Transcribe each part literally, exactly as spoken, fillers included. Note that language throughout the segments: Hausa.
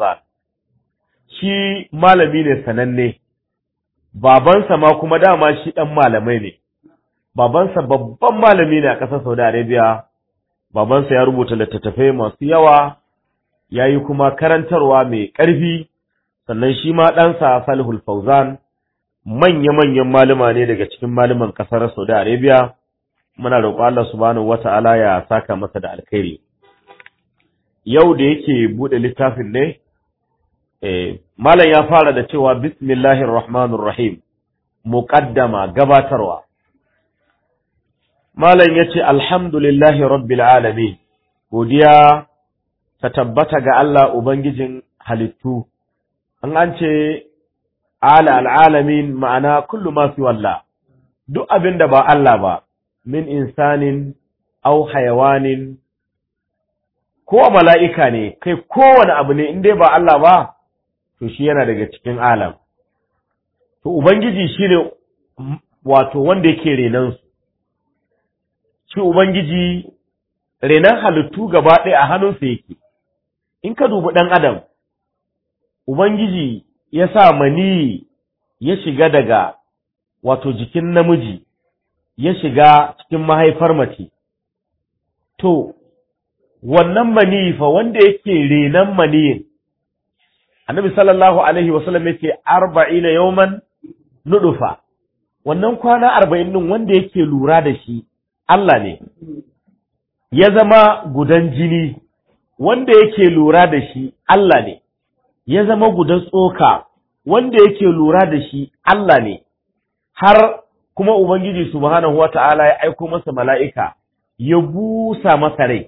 Fawzan shi malami ne sananne, babansa ma kuma dama shi ɗan malamai ne, babansa babban malami ne a ƙasar Saudi Arabia, babansa ya rubuta littattafai masu yawa, ya yi kuma karantarwa mai ƙarfi, sannan shi ma ɗansa Salihul Fawzan manya-manyan malama ne daga cikin malaman ƙasar Saudi Arabia. Muna roƙo Allah subhanahu wata'ala ya saka masa da alkhairi. Yau da yake buɗe littafin ne, eh, malam ya fara da cewa bismillahir rahmanir rahim, muqaddama gabatarwa. Malam yace alhamdulillahi rabbil alamin, godiya ta tabbata ga Allah ubangijin halittu. An an ce ala alalamin ma'ana kullu ma fi wallah, duk abin da ba Allah ba, min insanin au hayawanin, ko mala'ika ne, kai kowane abu ne in dai ba Allah ba, to shi yana daga cikin alam. To Ubangiji shi ne wato wanda yake renansu, shi Ubangiji renan halittu gaba ɗaya a hannunsa yake. In ka dubi ɗan Adam, Ubangiji ya sa mani ya shiga daga wato jikin namiji, ya shiga cikin mahaifar mace. To, wannan mani fa wanda yake renan maniyin, Annabi sallallahu Alaihi wasallam yake arba'ina yawman nudufa, wannan kwana arba'in ɗin wanda yake lura da shi, Allah ne, ya zama gudan jini, wanda yake lura da shi, Allah ne, ya zama gudan tsoka, wanda yake lura da shi, Allah ne, har kuma Ubangiji subhanahu wa ta'ala ya aiko masa mala'ika, ya busa masa rai,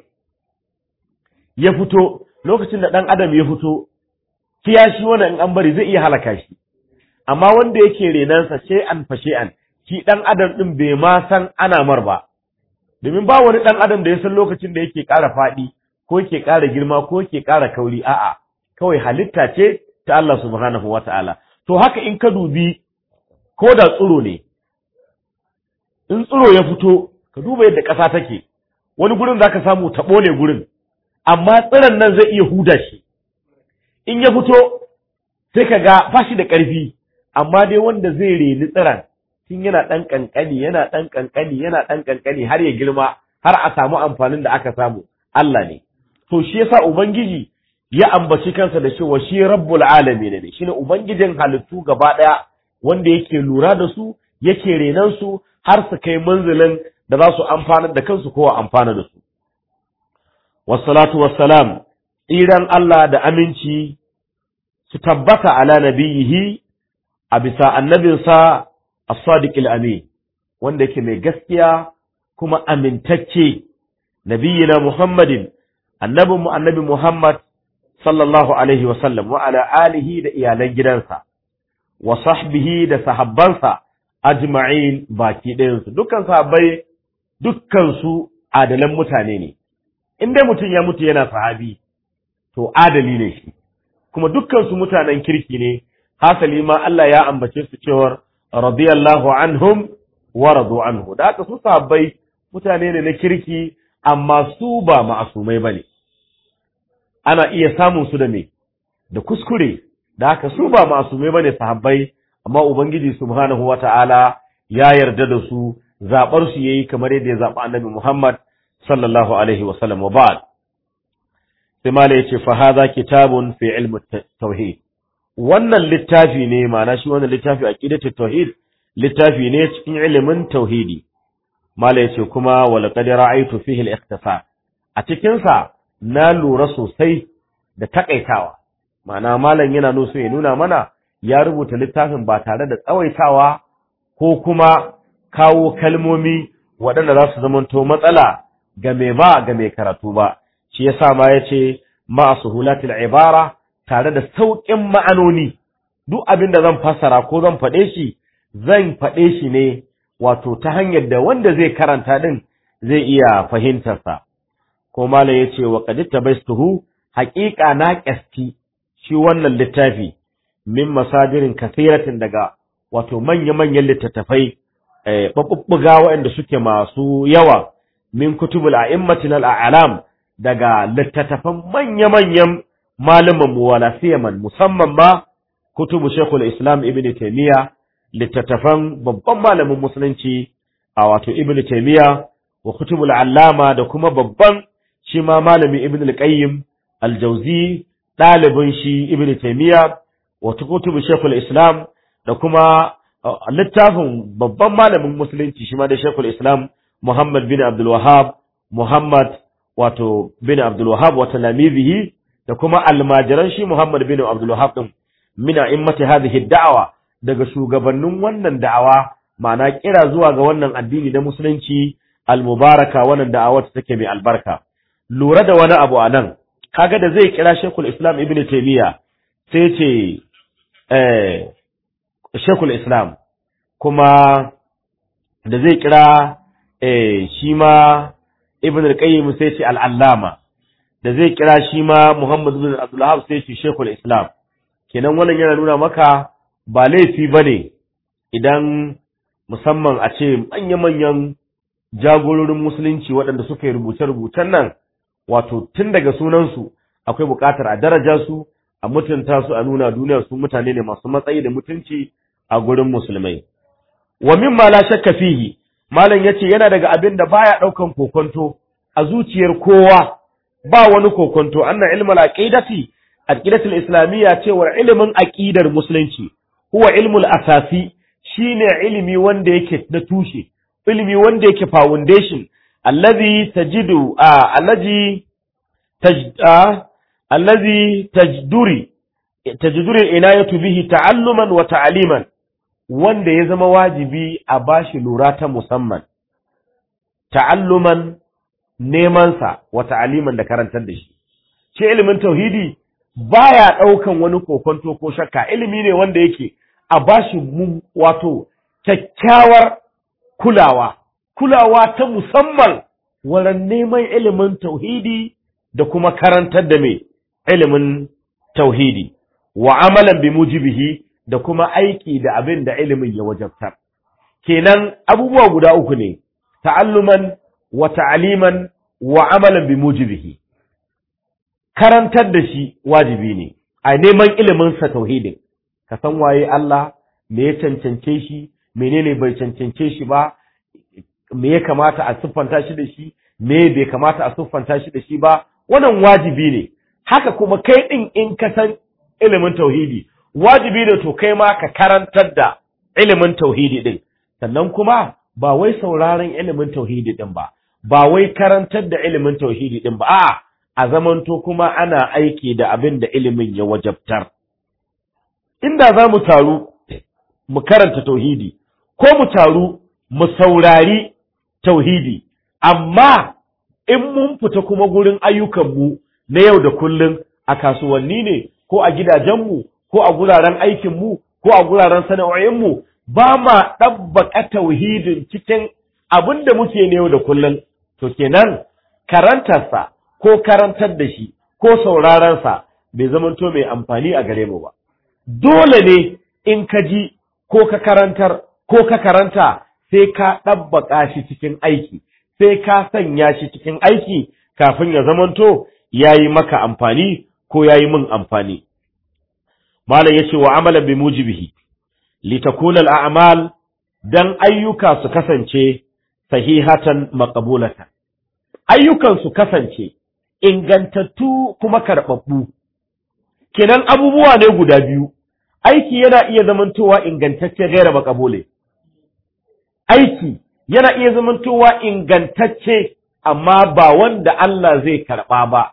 ya fito, lokacin da ɗan Adam ya fito, kiyashi wannan in an bari zai iya halaka shi, amma wanda yake renansa she'an fa she'an, shi ɗan Adam ɗin bai ma san ana mar ba, domin ba wani ɗan Adam da ya san lokacin da yake ƙara faɗi, ko yake ƙara girma, ko yake ƙara kauri, a'a, kawai halitta ce ta Allah subhanahu wa ta'ala. To haka in ka dubi, ko da tsiro ne, in tsiro ya fito, ka duba yadda ƙasa take, wani gurin za ka samu taɓo ne gurin, amma tsiron nan zai iya huda shi. In ya fito, sai ka ga ba shi da ƙarfi, amma dai wanda zai reni tsiron, tun yana ɗan ƙanƙani, yana ɗan ƙanƙani, yana ɗan ƙanƙani har ya girma, har a samu amfanin da aka samu, Allah ne. To shi yasa Ubangiji ya ambaci kansa da cewa shi rabbul alamin ne, shine Ubangijin halittu gaba ɗaya, wanda yake lura da su, yake renan su, har su kai manzilin da za su amfana da kansu ko amfana da su. Wassalatu wassalam, tsiran Allah da aminci su tabbata ala nabiyihi a bisa annabinsa as-sadiq al-amin, wanda yake mai gaskiya kuma amintacce, nabiyina Muhammadin, annabinmu annabi Muhammad sallallahu alaihi wa sallam, wa ala alihi da iyalan gidansa, wa sahbihi da sahabbansa ajma'in baki ɗayansu, dukkan sahabbai dukkansu adalan mutane ne, in dai mutum ya mutu yana sahabi to adali ne shi, kuma dukkansu mutanen kirki ne, hasali ma Allah ya ambace su cewar radiyallahu anhum wa radu anhu, da haka su sahabbai mutane ne na kirki, amma su ba ma'asumai bane, ana iya samun su da me da kuskure, da haka su ba ma'asumai bane sahabbai, amma Ubangiji subhanahu wata'ala ya yarda da su, zaɓar su yayi kamar yadda ya zaɓi Annabi Muhammad sallallahu alaihi wa sallam. Wa ba'd, sai mala yace fa hadha kitabun fi ilmi tauhid, wannan littafi ne, ma'ana shi wannan littafi aqidatu tauhid, littafi ne cikin ilimin tauhidi. Mala yace kuma wa laqad ra'aytu fihi al-ikhtisar, a cikin sa na lura sosai da takaitawa, ma'ana malam yana so ya nuna mana ya rubuta littafin ba tare da tsawaitawa ko kuma kawo kalmomi waɗanda za su zamanto matsala ga mai ba ga mai karatu ba, shi yasa ma yace ma suhulatil ibara, tare da sauƙin ma'anoni, duk abin da zan fassara ko zan faɗe shi zan faɗe shi ne wato ta hanyar da wanda zai karanta din zai iya fahimtarsa. Ko malam yace wa qad tabaistuhu, haƙiƙa na ƙasti shi wannan littafi min masadirin kasiratin, daga wato manya-manyan littattafai babbuga waɗanda suke masu yawa, min kutubul a'immatil a'lam, daga littattafan manya-manyan malaman mu wala siyaman musamman ma kutubu Sheikhul Islam Ibn Taymiyyah, littattafan babban malamin musulunci a wato Ibn Taymiyyah, wa kutubul Allama da kuma babban shi ma malami Ibn al-Qayyim al-Jawzi ɗalibin shi Ibn Taymiyyah, wa kutubu Sheikhul Islam da kuma littafin babban malamin musulunci shi ma da Sheikhul Islam Muhammad bin Abdul Wahhab Muhammad wato bin Abdul Wahhab wa talamizihi da kuma almajiran shi Muhammad bin Abdul Wahhab din min a'immati hadhihi da'wa daga shugabannin wannan da'awa, ma'ana kira zuwa ga wannan addini na musulunci al-mubaraka, wannan da'awa ta take mai albarka. Lura da wani abu anan, kaga da zai kira Sheikhul Islam Ibn Taymiyyah sai ce eh Sheikhul Islam, kuma da zai kira eh shi ma Ibn al-Qayyim sai ce al-Allama, da zai kira shi ma Muhammad bin Abdul Wahhab sai ce Sheikhul Islam. Kenan wannan yana nuna maka ba laifi bane idan musamman a ce manya-manyan jagororin musulunci waɗanda suka yi rubuce-rubucen nan, wato tun daga sunansu akwai buƙatar a daraja su, a mutunta su, a nuna duniya su mutane ne masu matsayi da mutunci a gurin musulmai. Wa mimma la shakka fihi, malam yace yana daga abin da baya ɗaukan kokonto a zuciyar kowa, ba wani kokonto, anna ilmul aqidati aqidatul islamiyya cewa ilimin aqidar musulunci huwa ilmul asasi, shine ilimi wanda yake na tushe, ilimi wanda yake foundation, allazi tajidu a allazi taj allazi tajduri tajduri inayatu bihi ta'alluman wa ta'liman, wanda ya zama wajibi a bashi lura ta musamman, ta'alluman neman sa wa ta'liman da karantar da shi. Ce ilimin tauhidi baya daukan wani kokonto ko shakka, ilimi ne wanda yake a bashi wato kyakkyawar kulawa, kulawa ta musamman wurin neman ilimin tauhidi da kuma karantar da mai ilimin tauhidi, wa amalan bi mujibihi, da kuma aiki da abin da ilimin ya wajabtar. Kenan abubuwa guda uku ne, ta'alluman wa ta'aliman wa amalan bi mujibihi. Karantar da shi wajibi ne, a neman ilimin sa tauhidin, ka san waye Allah, me ya cancance shi, menene bai cancance shi ba, me ya kamata a siffanta shi da shi, me bai kamata a siffanta shi da shi ba, wannan wajibi ne. Haka kuma kai din in ka san ilimin tauhidi, wajibi ne to kai ma ka karantar da ilimin tauhidi din. Sannan kuma ba wai sauraron ilimin tauhidi din ba, ba wai karantar da ilimin tauhidi din ba, a'a a zamanto kuma ana aiki da abin da ilimin ya wajabtar. Inda za mu taru mu karanta tauhidi, ko mu taru mu saurari tauhidi, amma in mun fita kuma gurin ayyukanmu na yau da kullum, a kasuwanni ne, ko a gidajenmu, ko a guraren aikinmu, ko a guraren sana'o'inmu, ba ma ɗabbaka tauhidin cikin abin da muke ne yau da kullum, to kenan karantarsa ko karantar da shi ko saurarensa bai zamanto mai amfani a gare mu ba. Dole ne in ka ji ko ka karantar ko ka karanta sai ka ɗabbaka shi cikin aiki, sai ka sanya shi cikin aiki kafin ya zamanto ya yi maka amfani ko ya yi min amfani. Malam ya ce wa amala bi mujibihi litakuna al'amal, dan ayyuka su kasance sahihatan maqbulatan, ayyukan su kasance ingantattu kuma karɓaɓɓu. Kenan abubuwa ne guda biyu, aiki yana iya zamantowa ingantacce gaira maqbule, aiki yana iya zamantowa ingantacce amma ba wanda Allah zai karɓa ba,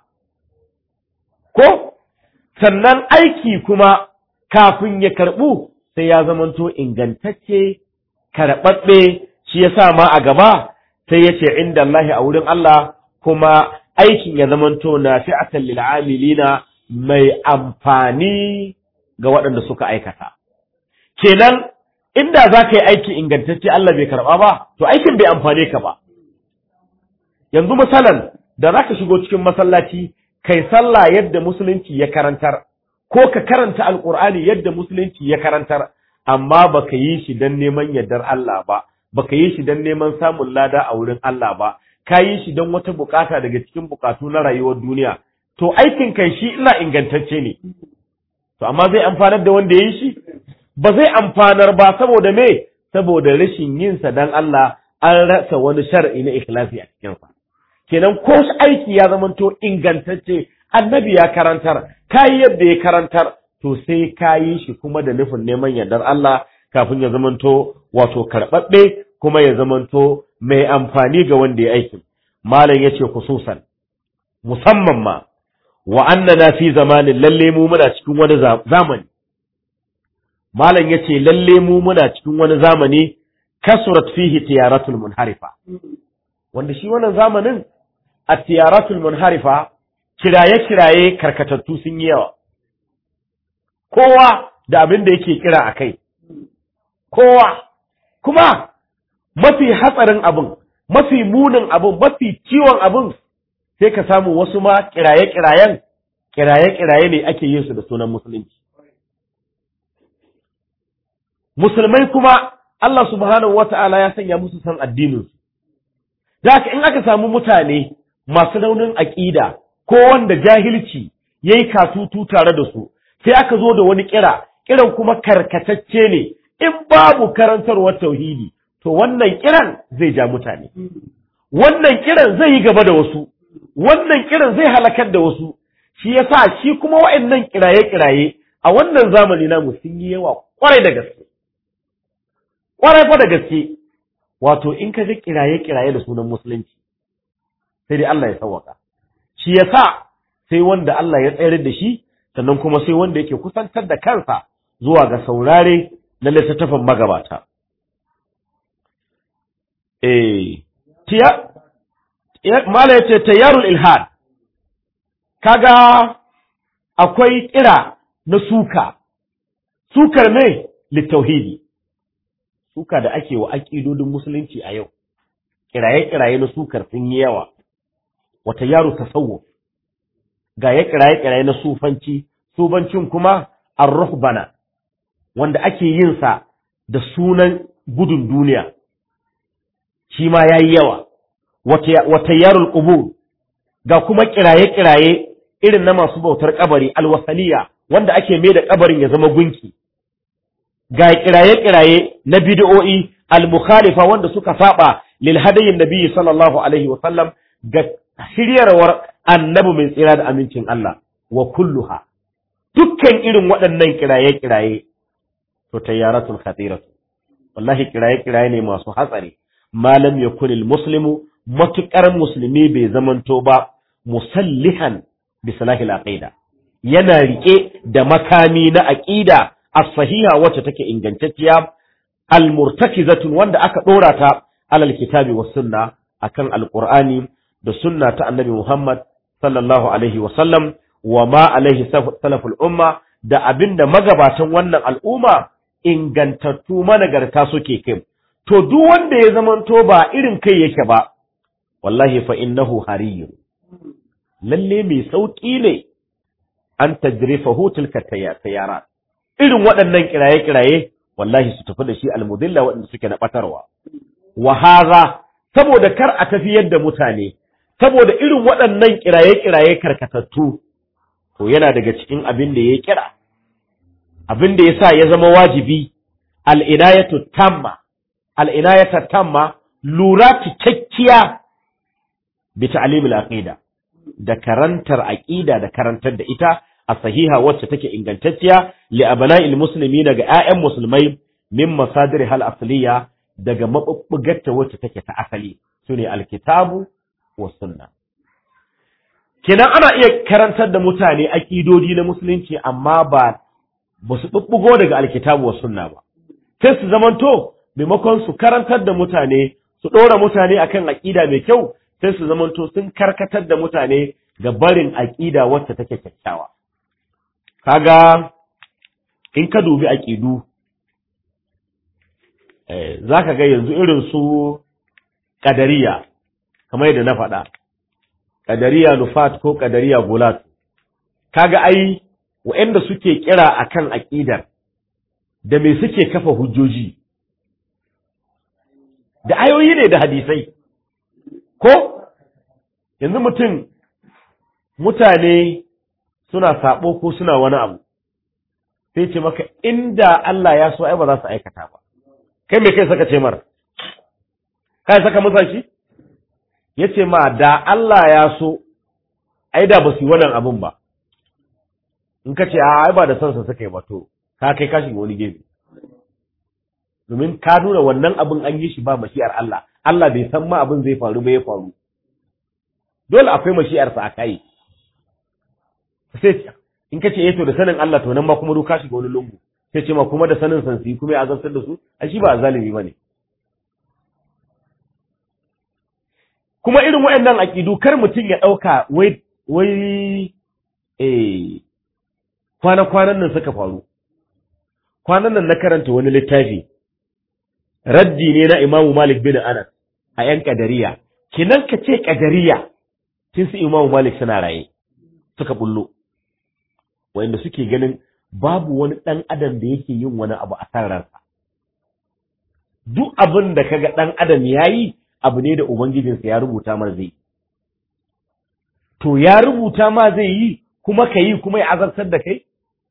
ko sannan aiki kuma kafin ya karɓu sai ya zamanto ingantacce karɓaɓɓe. Shi ya sa ma a gaba sai ya ce inda Allah a wurin Allah, kuma aikin ya zamanto nafi'atan lil amilina, mai amfani ga waɗanda suka aikata. Kenan inda za ka yi aiki ingantacce Allah bai karɓa ba, to aikin bai amfane ka ba. Yanzu misalan da za ka shigo cikin masallaci kai sallah yadda musulunci ya karantar, ko ka karanta alƙur'ani yadda musulunci ya karantar, amma baka yi shi don neman yardar Allah ba, baka yi shi don neman samun lada a wurin Allah ba, ka yi shi don wata bukata daga cikin bukatu na rayuwar duniya, to aikin kan shi ina ingantacce ne to amma zai amfanar da wanda ya yi shi ba zai amfanar ba saboda me saboda rashin yin sa dan Allah an rasa wani shar'i na ikhlasi a cikin sa kenan ko aiki ya zamanto ingantacce annabi ya karantar kai yadda ya karantar to sai kayi shi kuma da nufin neman yardar Allah kafin ya zamanto wato karbabbe kuma ya zamanto mai amfani ga wanda ya aikin malam yace khususan musamman ma wa annana fi zamanin lalle mu muna cikin wani zamani malam yace lalle mu muna cikin wani zamani kasurat fihi tiyaratul munharifa wanda shi wannan zamanin at-tiyaratul munharifa kiraye kiraye karkatattu sun yi yawa kowa da abin da yake kira akai kowa kuma mafi hatsarin abin mafi munin abin mafi ciwon abin sai ka samu wasu ma kiraye-kirayen kiraye-kiraye ne ake yin su da sunan musulunci musulmai kuma Allah subhanahu wata'ala ya sanya musu san addinin su da haka in aka samu mutane masu raunin aqida ko wanda jahilci yayi katutu tare da su sai aka zo da wani kira kiran kuma karkatacce ne in babu karantarwar tauhidi to wannan kiran zai ja mutane wannan kiran zai yi gaba da wasu wannan kiran zai halakar da wasu shi yasa shi kuma wa'annan kiraye-kiraye a wannan zamani namu sun yi yawa kwarai da gaske kwarai fa da gaske wato in ka ga kiraye-kiraye da sunan musulunci sai dai Allah ya sauwaka shi yasa sai wanda Allah ya tsayar da shi sannan kuma sai wanda yake kusantar da kansa zuwa ga saurare na littattafan magabata eh tiya mala yace tayyarul ilhad kaga akwai kira na suka sukar me litauhidi suka da ake wa aqidodin musulunci a yau kiraye kiraye na sukar sun yi yawa wa tayyaru tasawuf ga ya kiraye kiraye na sufanci subancin kuma ar-ruhbana wanda ake yin sa da sunan gudun duniya shi ma yayi yawa wa tayyarul qubur ga kuma kiraye-kiraye irin na masu bautar kabari alwasaliya wanda ake mai da kabarin ya zama gunki ga kiraye-kiraye na bid'o'i al-mukhalifa wanda suka saba lil hadayin nabiyyi sallallahu alaihi wa sallam ga shiryarwar annabi mai tsira da amincin Allah wa kulluha dukkan irin waɗannan kiraye-kiraye to tayyaratul khatiratu wallahi kiraye-kiraye ne masu hatsari malam yakunil muslimu matuƙar musulmi bai zamanto ba musallihan bi salahil aqida yana rike da makami na aqida as-sahiha wacce take ingantacciya al-murtakizatun wanda aka dora ta alal kitabi was sunna akan alqur'ani da sunna ta annabi Muhammad sallallahu alaihi wa sallam wa ma alaihi salaful umma da abinda magabatan wannan al'umma ingantattu managarta suke kai to duk wanda ya zamanto ba irin kai yake ba wallahi fa innahu hariyun lalle mai sauki ne an tajrifahu tilka tayarat irin waɗannan kiraye-kiraye wallahi su tafi da shi almudilla waɗanda suke na batarwa wa hadha saboda kar a tafi yadda mutane saboda irin waɗannan kiraye-kiraye karkatattu to yana daga cikin abin da ya kira abin da yasa ya zama wajibi al-inayatu tamma al-inayatu tamma lura cikakkiya bi ta'limil aqida da karantar aqida da karantar da ita a sahiha wacce take ingantacciya li abna'il muslimin ga ƴaƴan musulmai min masadir hal asliya daga mabubbugarta wacce take ta asali sune alkitabu was sunna kenan ana iya karantar da mutane aqidodi na musulunci amma ba ba su bubbugo daga alkitabu was sunna ba sai su zamanto maimakon su karantar da mutane su dora mutane akan aqida mai kyau sai su zamanto sun karkatar da mutane ga barin aqida wacce take kyakkyawa kaga in ka dubi aqidu eh zaka ga yanzu irin su qadariya kamar yadda na faɗa qadariya nufat ko qadariya gulat kaga ai waɗanda suke kira akan aqidar da me suke kafa hujjoji da ayoyi ne da hadisai ko yanzu mutum mutane suna sabo ko suna wani abu sai ce maka inda Allah ya so ai ba za su aikata ba kai me kai saka ce mar kai saka musa shi yace ma da Allah ya so ai da ba su yi wannan abun ba in ka ce a ai ba da son sa suka yi ba to ka kai ka shiga wani gefe domin ka nuna wannan abin an yi shi ba mashi'ar Allah Allah bai san ma abin zai faru ba ya faru dole akwai mashi'ar sa a kai sai in ka ce eh to da sanin Allah to nan ma kuma ka shiga wani lungu sai ce ma kuma da sanin san su kuma ya azabtar da su a shi ba zalimi bane kuma irin waɗannan aqidu kar mutum ya dauka wai wai eh kwana kwanan nan suka faru kwanan nan na karanta wani littafi raddi ne na Imam Malik bin Anas a yan kadariya kinan ka ce kadariya tun su Imam Malik suna raye suka bullo wanda suke ganin babu wani ɗan adam da yake yin wani abu a kan ransa duk abin da kaga ɗan adam yayi abu ne da ubangijinsa ya rubuta mar zai to ya rubuta ma zai yi kuma ka yi kuma ya azartar da kai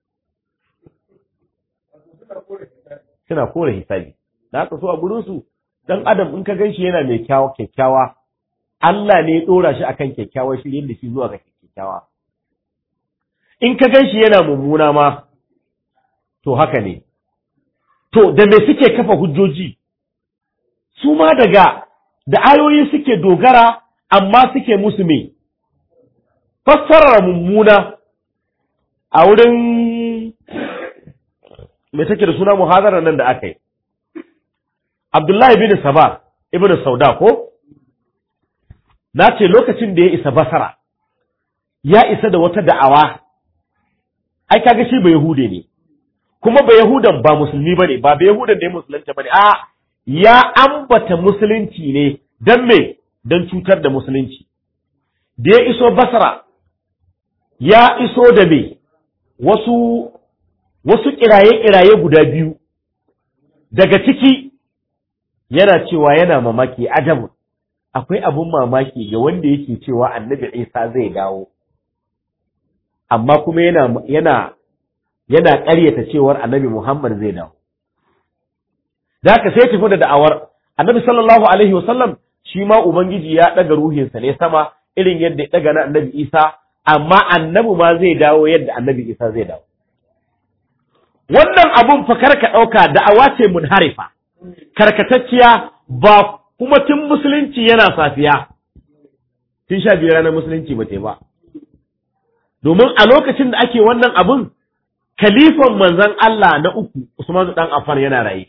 suna kore hisabi da haka so a gurin su ɗan adam in ka ganshi yana mai kyawa kyakkyawa Allah ne ya dora shi akan kyakkyawa shi yadda shi zuwa ga kyakkyawa in ka gan shi yana mummuna ma to haka ne to da me suke kafa hujjoji su ma daga da ayoyi suke dogara amma suke musu me fassarar mummuna a wurin me take da suna muhadarar nan da aka yi Abdullahi bin Saba ibn Sauda ko na ce lokacin da ya isa Basra ya isa da wata da'awa ai kaga shi ba Yahude ne kuma ba Yahudan ba musulmi bane ba ba Yahudan da ya musulunta bane a ya ambata musulunci ne dan me dan cutar da musulunci da ya iso Basra ya iso da me wasu wasu kiraye kiraye guda biyu daga ciki yana cewa yana mamaki ajabu akwai abun mamaki ga wanda yake cewa Annabi Isa zai dawo amma kuma yana yana yana ƙaryata cewar Annabi Muhammad zai dawo da haka sai tafi da da'awar Annabi sallallahu alaihi wasallam shi ma ubangiji ya daga ruhinsa ne sama irin yadda ya daga na Annabi Isa amma Annabi ma zai dawo yadda Annabi Isa zai dawo wannan abun fa karka dauka da'awa ce munharifa karkatacciya ba kuma tun musulunci yana safiya tun sha biyar ranar musulunci ba ba domin a lokacin da ake wannan abun kalifan manzon Allah na uku Usman dan Affan yana raye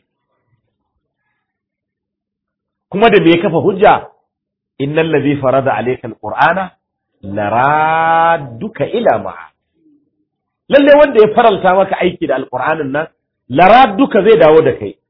kuma da me kafa hujja innal ladhi farada alayka alqur'ana laradduka ila ma'a lalle wanda ya faralta maka aiki da alqur'anin nan laradduka zai dawo da kai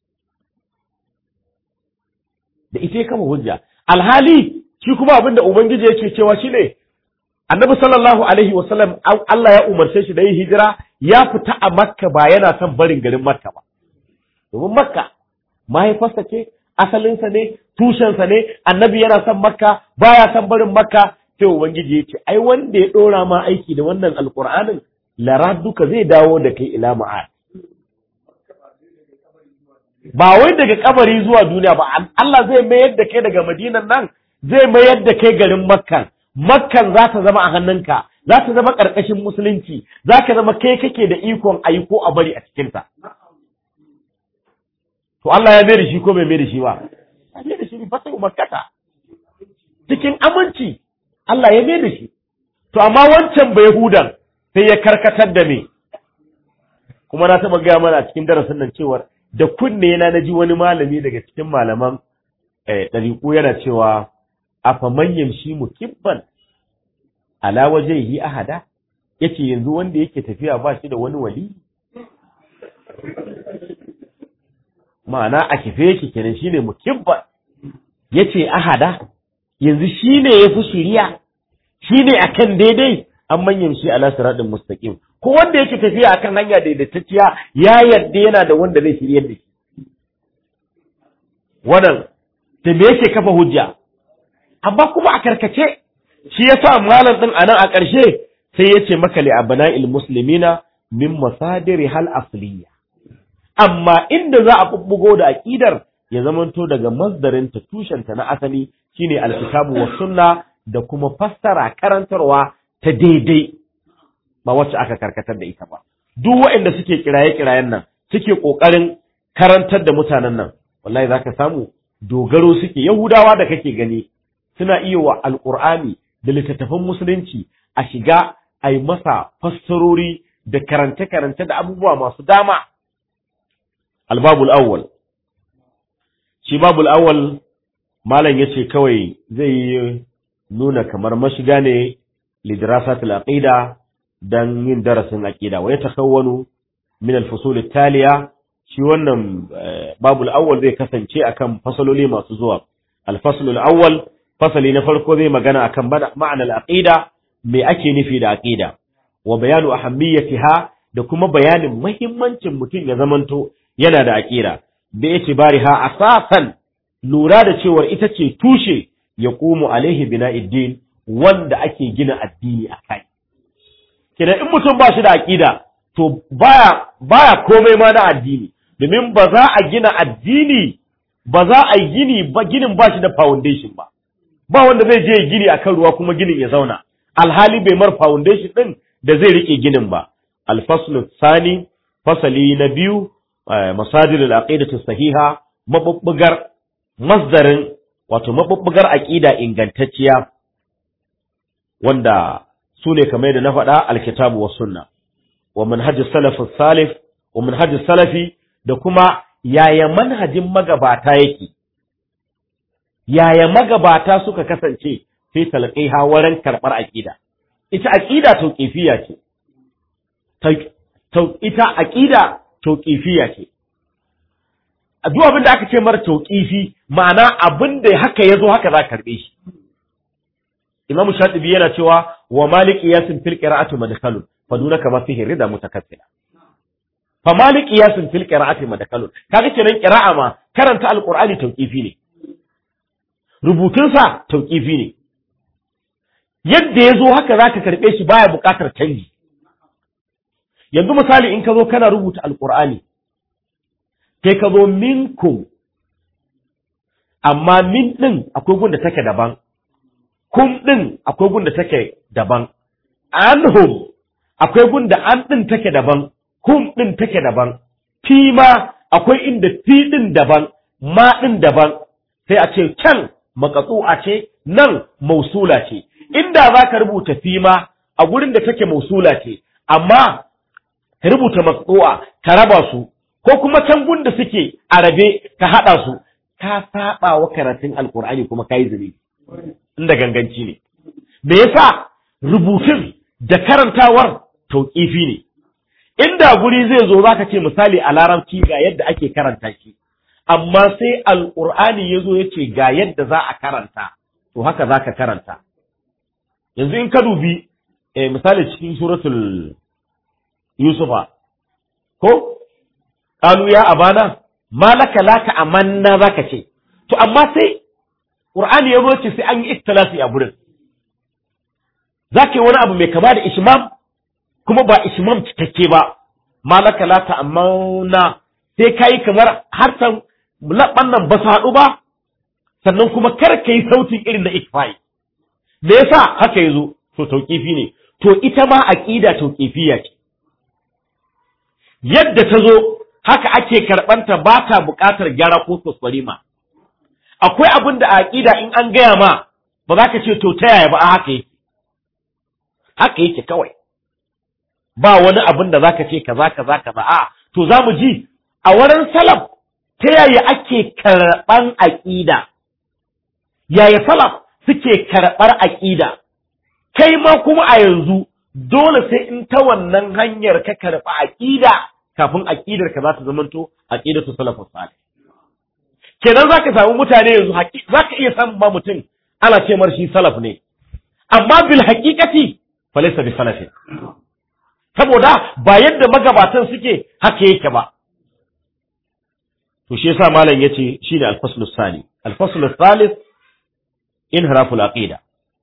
da ita kafa hujja alhali shi kuma abinda ubangiji yake cewa shine annabi sallallahu alaihi wasallam Allah ya umarce shi da yin hijira ya fita a makka ba yana son barin garin makka ba domin makka mahaifarsa ce asalinsa ne tushensa ne annabi yana son makka baya son barin makka sai ubangiji ya ce ai wanda ya dora ma aiki da wannan alqur'anin laradduka zai dawo da kai ila ma'ad ba wai daga kabari zuwa duniya ba Allah zai mayar da kai daga madinan nan zai mayar da kai garin makka makkan za ta zama a hannunka za ta zama ƙarƙashin musulunci za ka zama kai kake da ikon a yi ko a bari a cikinta to Allah ya mai da shi ko bai mai da shi ba ya mai da shi ba sai makkata cikin aminci Allah ya mai da shi to amma wancan bai hudan sai ya karkatar da me kuma na taɓa gaya mana a cikin darasin nan cewar da kunne na naji wani malami daga cikin malaman ɗariƙu yana cewa afa man yamshi mukibban ala wajhihi ahada yace yanzu wanda yake tafiya ba shi da wani wali ma'ana a kife yake kenan shine mukibban yace ahada yanzu shine yafi shiriya shine akan daidai an man yamshi ala siratin mustaqim ko wanda yake tafiya akan hanya daidaitacciya ya yarda yana da wanda zai shiryar da shi wannan da me yake kafa hujja amma kuma a karkace shi yasa malam din anan a ƙarshe sai yace maka li abna'il muslimina min masadiri hal asliya, amma inda za a bubbugo da aqidar ya zamanto daga masdarin ta tushenta na asali shine alkitabu was sunna da kuma fassara karantarwa ta daidai ba wacce aka karkatar da ita ba. Duk waɗanda suke kiraye-kirayen nan suke ƙoƙarin karantar da mutanen nan wallahi zaka samu dogaro suke. Yahudawa da kake gani suna iya wa alƙur'ani da littattafan musulunci a shiga a yi masa fassarori da karance-karance da abubuwa masu dama. Albabul awwal, shi babul awwal malam yace kawai zai yi nuna kamar mashiga ne lidirasatul aqida dan yin darasin aqida, wa yatakawwanu min al-fusul at-taliya. Shi wannan babul awwal zai kasance akan fasaloli masu zuwa. Al-fasl al-awwal, fasali na farko zai magana akan ma'ana al-aqida, me ake nufi da aqida, wa bayanu ahammiyatiha, da kuma bayanin muhimmancin mutum ya zamanto yana da aqida, bi itibariha asasan, lura da cewa ita ce tushe ya qumu alaihi bina'id-din, wanda ake gina addini akai. Kenan in mutum ba shi da aqida to baya baya komai ma na addini, domin ba za a gina addini, ba za a yi gini ba, ginin ba shi da foundation ba. Ba wanda zai je gini akan ruwa kuma ginin ya zauna, alhali bai mar foundation din da zai rike ginin ba. Al-faslu thani, fasali na biyu, masadir al-aqidatu sahiha, mabubbugar masdarin wato mabubbugar aqida ingantacciya, wanda su ne kamar da na faɗa alkitabu was sunna wa manhajus salaf salif wa manhajus salafi, da kuma yaya manhajin magabata yake, yaya magabata suka kasance sai talqiha wurin karbar aqida. Ita aqida tauqifiyya ce, ita aqida tauqifiyya ce. Duk abin da aka ce mar tauqifi ma'ana abin da haka yazo haka za ka karbe shi. Imam Shatibi yana cewa wa malik yasin fil qira'ati madkhalun faduna kama fihi rida mutakaffila. Fa malik yasin fil qira'ati madkhalun, kaga kenan qira'a ma karanta alqur'ani tauqifi ne, rubutun sa tauqifi ne, yadda yazo haka zaka karbe shi, baya buƙatar canji. Yanzu misali in ka zo kana rubuta alqur'ani sai ka zo minkum, amma min din akwai gunda take daban, kum ɗin akwai gunda take daban, anhum akwai gunda an ɗin take daban, hum ɗin take daban, fi ma akwai inda fi ɗin daban, ma ɗin daban, sai a ce can maƙatsu'a ce, nan mausula ce. Inda za ka rubuta fi ma a gurin da take mausula ce, amma ka rubuta maƙatsu'a ka raba su, ko kuma can gunda suke a rabe ka haɗa su, ka saɓa wa karatun alƙur'ani kuma ka yi zunubi. Inda ganganci ne. Me yasa rubutun da karantawar tauƙifi ne? Inda guri zai zo zaka ce misali a larabci ga yadda ake karanta shi, amma sai alƙur'ani ya zo ya ce ga yadda za a karanta, to haka za ka karanta. Yanzu in ka dubi eh, misali cikin suratul Yusufa, ko ƙalu ya abana malaka laka amanna zaka ce, to amma sai Qur'ani ya zo ce sai an yi iktilasi a gurin. Zaka yi wani abu mai kama da ishmam kuma ba ishmam cikakke ba. Malaka la ta'amuna sai kai kamar harsan labban nan ba su haɗu ba, sannan kuma kar ka yi sautin irin na ikfai. Me yasa haka yazo? To tauqifi ne. To ita ma aqida tauqifiyya ce. Yadda ta zo haka ake karɓanta, ba ta buƙatar gyara ko kuskurima. Akwai abin da a aƙida in an gaya ma ba za ka ce to ta yaya ba, a haka yake, haka yake kawai, ba wani abin da za ka ce kaza kaza kaza, a to za mu ji a wurin salaf ta yaya ake karɓan aƙida, yaya salaf suke karɓar aƙida, kai ma kuma a yanzu dole sai in ta wannan hanyar ka karɓa aƙida kafin aƙidar ka za ta zamanto aƙidatu salafus salih. Kenan za ka samu mutane yanzu za ka iya samun ba mutum ana ce mar shi salaf ne, amma bil haƙiƙati falaisa bi salafi, saboda ba yadda magabatan suke haka yake ba. To shi yasa malam yace shine al-faslu sani, al-faslu thalith inhiraful aqida.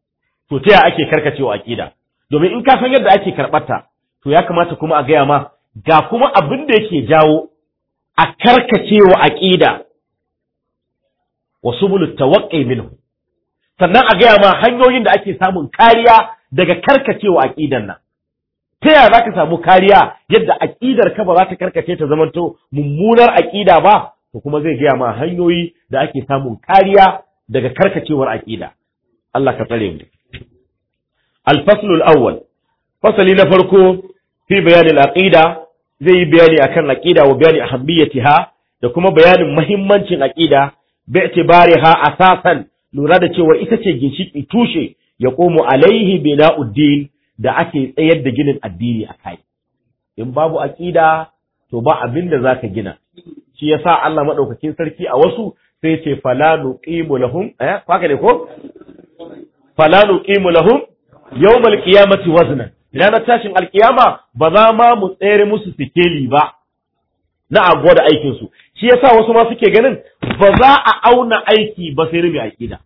to ta yaya ake karkacewa aqida domin in ka san yadda ake karɓarta to ya kamata kuma a gaya ma ga kuma abin da yake jawo a karkacewa aqida wa subulut tawaqqi minhu sannan a gaya ma hanyoyin da ake samun kariya daga karkacewa aqidan nan ta yaya za ka samu kariya yadda aƙidar ka ba za ta karkace ta zamanto mummunar aƙida ba to kuma zai gaya ma hanyoyi da ake samun kariya daga karkacewar aƙida Allah ka tsare mu al-faslul awwal fasali na farko fi bayani al-aqida zai yi bayani akan aqida wa bayani ahammiyatiha da kuma bayanin muhimmancin aqida bi itibariha asasan lura da cewa ita ce ginshiki tushe ya komo alaihi bina'uddin da ake tsayar da ginin addini a kai in babu aqida to ba abin da zaka gina shi yasa Allah madaukakin sarki a wasu sai ce fala nuqimu lahum eh haka ne ko fala nuqimu lahum yawmal qiyamati waznan ranar tashin alkiyama ba za ma mu tsere musu sikeli ba na agwa da aikin su shi yasa wasu ma suke ganin ba za a auna aiki ba sai rubi aqida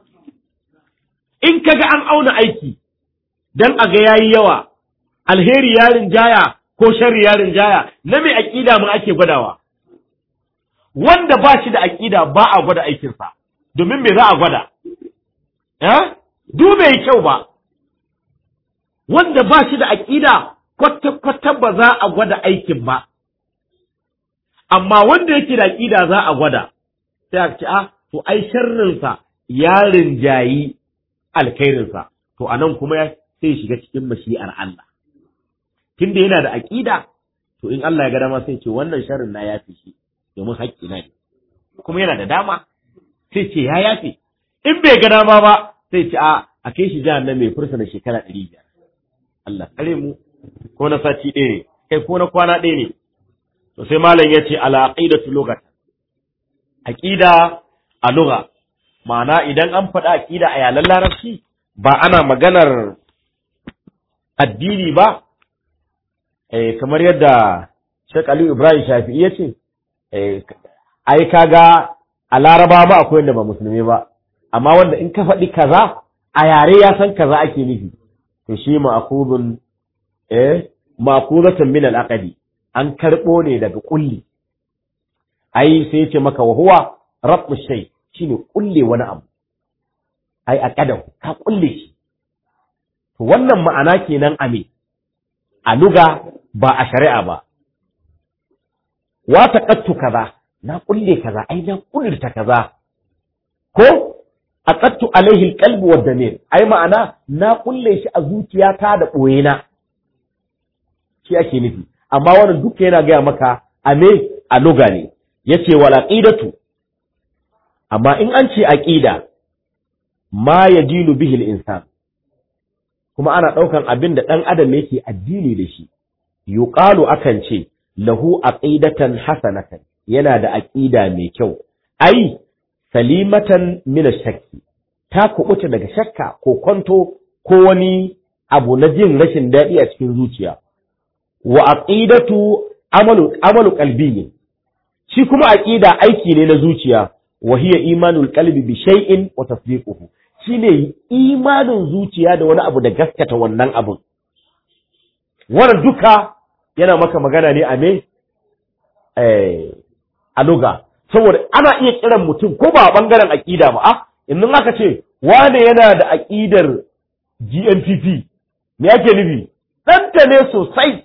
in kaga an auna aiki dan a ga yayi yawa alheri yarin jaya ko sharri yarin jaya na mai aqida mun ake gwadawa wanda ba shi da aqida ba a gwada aikin sa domin me za a gwada eh du bai kyau ba wanda ba shi da aqida kwata kwata ba za a gwada aikin ba amma wanda yake da aqida za a gwada sai a ce ah to ai sharrin sa yarin jayi alkhairin sa to anan kuma sai shiga cikin mashi'ar Allah tunda yana da aqida to in Allah ya ga dama sai ce wannan sharrin na yafi shi domin haƙƙi na ne kuma yana da dama sai ce ya yafi in bai ga dama ba sai ce a a kai shi jahannam mai fursa na shekara ɗari biyar Allah kare mu ko na sati ɗaya ne kai ko na kwana ɗaya ne to sai malam ya ce ala aqidatu lughat aqida a lugha ma'ana idan an faɗa aqida a yalan larabci ba ana maganar addini ba eh kamar yadda Sheikh Ali Ibrahim Shafi'i yace eh ai kaga a Laraba ba akwai wanda ba musulmi ba amma wanda in ka faɗi kaza a yare ya san kaza ake nufi to shi ma'khudun eh ma'khudatan min al-aqdi an karbo ne daga kulli ai sai yace maka wa huwa rabbu shay shine kulle wani abu ai aqadahu ka kulle shi to wannan ma'ana kenan a me a luga ba a shari'a ba wa taqattu kaza na kulle kaza ai na kullurta kaza ko aqattu alaihi alqalb wa damir ai ma'ana na kulle shi a zuciyata da boyena shi ake nufi amma wannan duka yana ga maka a me a luga ne yace wal aqidatu amma in an ce aqida ma yadinu bihi al-insan kuma ana ɗaukan abin da ɗan adam yake addini da shi yuqalu akan ce lahu aqidatan hasanatan yana da aqida mai kyau ai salimatan min ash-shakki ta kubuta daga shakka ko kwanto ko wani abu na jin rashin daɗi a cikin zuciya wa aqidatu amalu amalu qalbi shi kuma aqida aiki ne na zuciya wa hiya imanul qalbi bi shay'in wa tasdiquhu shine imanin zuciya da wani abu da gaskata wannan abun wannan duka yana maka magana ne a me eh a luga saboda ana iya kiran mutum ko ba bangaren aqida ba ah idan aka ce wane yana da aqidar G N P P me yake nufi danta ne sosai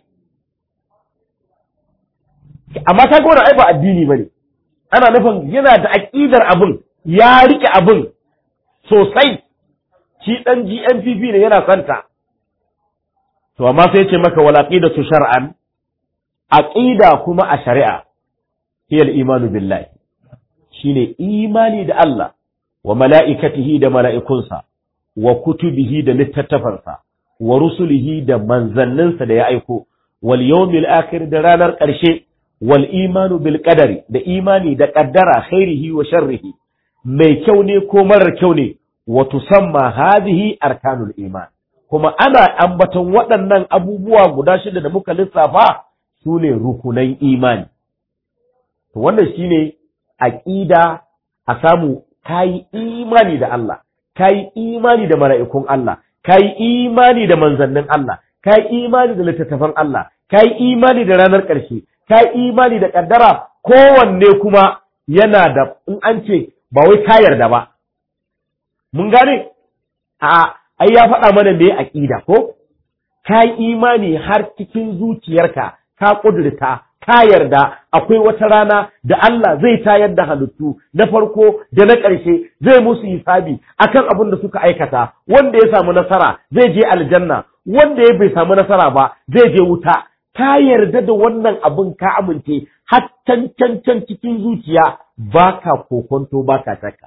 amma kaga wannan ai ba addini bane ana nufin yana da aqidar abun ya rike abun sosai shi dan G N P P ne yana santa to amma sai ce maka wal aqidatu shar'an aqida kuma a shari'a hiya al-imanu billahi shine imani da Allah wa mala'ikatihi da mala'ikunsa wa kutubihi da littattafansa wa rusulihi da manzanninsa da ya aiko wal yawmil akhir da ranar ƙarshe wal imanu bil qadari da imani da qaddara khairihi wa sharrihi mai kyau ne ko marar kyau ne wa tusamma hadhihi arkanul iman kuma ana ambaton waɗannan abubuwa guda shida da muka lissafa su ne rukunan imani to wannan shine aqida a samu kai imani da Allah kai imani da mala'ikun Allah kai imani da manzannin Allah, kai imani da littattafan Allah, kai imani da ranar ƙarshe, kai imani da ƙaddara, kowanne kuma yana da in an ce ba wai ka yarda ba. Mun gane? A ai ya faɗa mana me aqida ko? Kai imani har cikin zuciyarka ka kudurta ka yarda akwai wata rana da Allah zai tayar da halittu na farko da na ƙarshe, zai musu hisabi akan abin da suka aikata, wanda ya samu nasara zai je aljanna, wanda ya bai samu nasara ba zai je wuta. Ka yarda da wannan abin ka amince har can can can cikin zuciya baka kokonto baka shakka.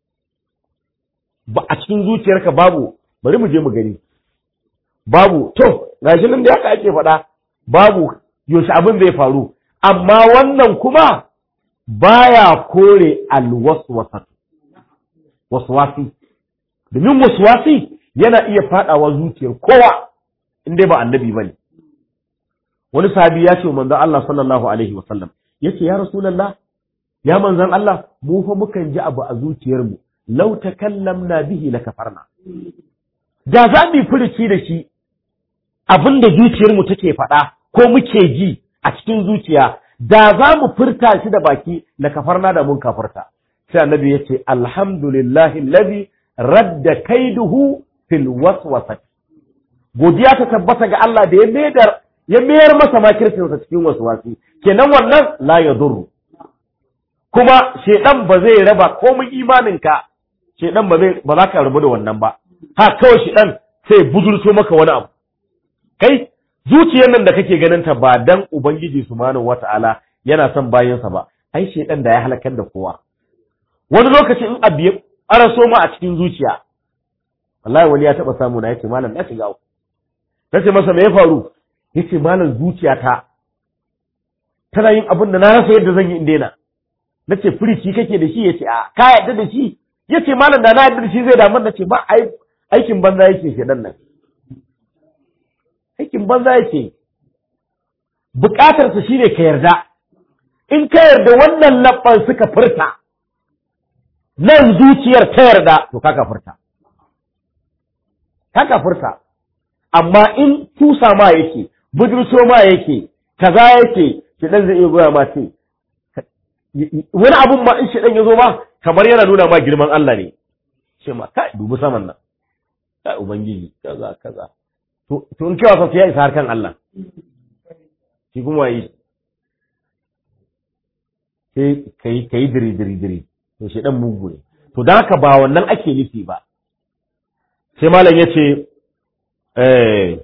Ba a cikin zuciyarka babu, bari mu je mu gani. Babu, to gashi nan da haka ake faɗa, babu yaushe abin zai faru, amma wannan kuma baya kore alwaswasa, waswasi, domin waswasi yana iya faɗawa zuciyar kowa in dai ba annabi bane. Wani sahabi ya ce manzon Allah sallallahu alaihi wasallam, yace ya rasulullah, ya manzon Allah, mu fa mukan ji abu a zuciyarmu, law takallamna bihi lakafarna. Da za mu furuci da shi abinda zuciyarmu take faɗa ko muke ji a cikin zuciya, da za mu furta shi da baki la kafarna da mun kafarta. Sai annabi ya ce alhamdulillahi allazi radda kaiduhu fil waswasati. Godiya ta tabbata ga Allah da ya mayar ya mayar masa makircin sa cikin waswasi. Kenan wannan la yadurru. Kuma shedan ba zai raba komai imaninka, shedan ba zai ba za ka rabu da wannan ba. Ha kawai shedan sai buzurto maka wani abu. Kai zuciyar nan da kake ganin ta ba dan Ubangiji subhanahu wata'ala yana son bayansa ba, ai shedan da ya halakar da kowa. Wani lokaci in abu ya araso ma a cikin zuciya, wallahi wani ya taba samu na yace malam na shiga uku. Nace masa me ya faru? Yace malam zuciyata tana yin abin da na rasa yadda zan yi in daina. Nace firici kake da shi? Yace a ka yarda da shi? Yace malam da na yarda da shi zai damu. Nace ba ai aikin banza yake shedan nan. Aikin banza yake, bukatarsa shi ne ka yarda, in ka yarda wannan labban suka furta, nan zuciyar ta yarda, to kaka furta. Kaka furta, amma in tusa ma yake, budurso ma yake, kaza yake, shi ɗan zai iya goya ma ce, wani abun ma in shi ɗan ya zo ma, kamar yana nuna ma girman Allah ne, ce ma, ka dubi saman nan, ka Ubangiji, kaza, kaza. To in kewa sa ya isa harkan Allah, shi kuma yi, sai ka yi diri diri diri, to shi ɗan mugu ne. To don haka ba wannan ake nufi ba. Sai malam ya ce, eh,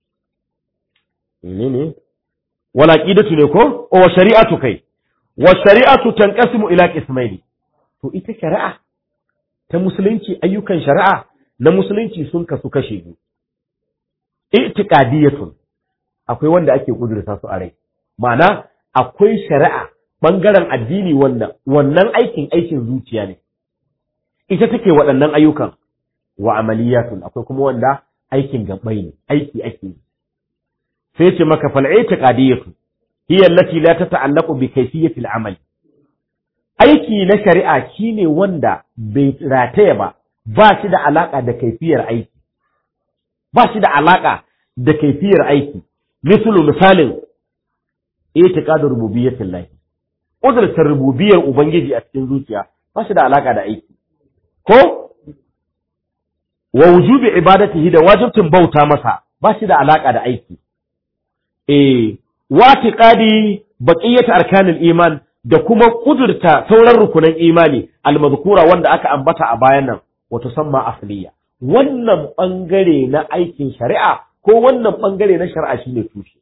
ne ne, wala ƙidatu ne ko? O wa shari'atu kai, wa shari'atu tanqasimu ila qismaini. To ita shari'a ta musulunci, ayyukan shari'a na musulunci sun kasu kashe biyu. I'tiqadiyatun, akwai wanda ake kudurta su a rai, ma'ana akwai shari'a bangaren addini wannan wannan aikin aikin zuciya ne, ita take waɗannan ayyukan. Wa amaliyatun, akwai kuma wanda aikin gabbai ne, aiki ake yi. Sai ce maka fal i'tiqadiyatu hiya allati la tata'allaqu bi kayfiyati al-amal. Aiki na shari'a shine wanda bai rataya ba, ba shi da alaka da kaifiyar aiki. ba shi da alaka da kaifiyar aiki. Misalu misalin itiqadu rububiyyatin lahi, udurtar rububiyar ubangiji a cikin zuciya ba shi da alaka da aiki. Ko wa wujubi ibadatihi, da wajibtin bauta masa ba shi da alaka da aiki. Eh wa tiqadi baqiyatu arkanil iman, da kuma kudurta sauran rukunan imani al-madhkura wanda aka ambata a bayan nan, wa tusamma asliya. Wannan ɓangare na aikin shari'a ko wannan ɓangare na shari'a shi ne tushe.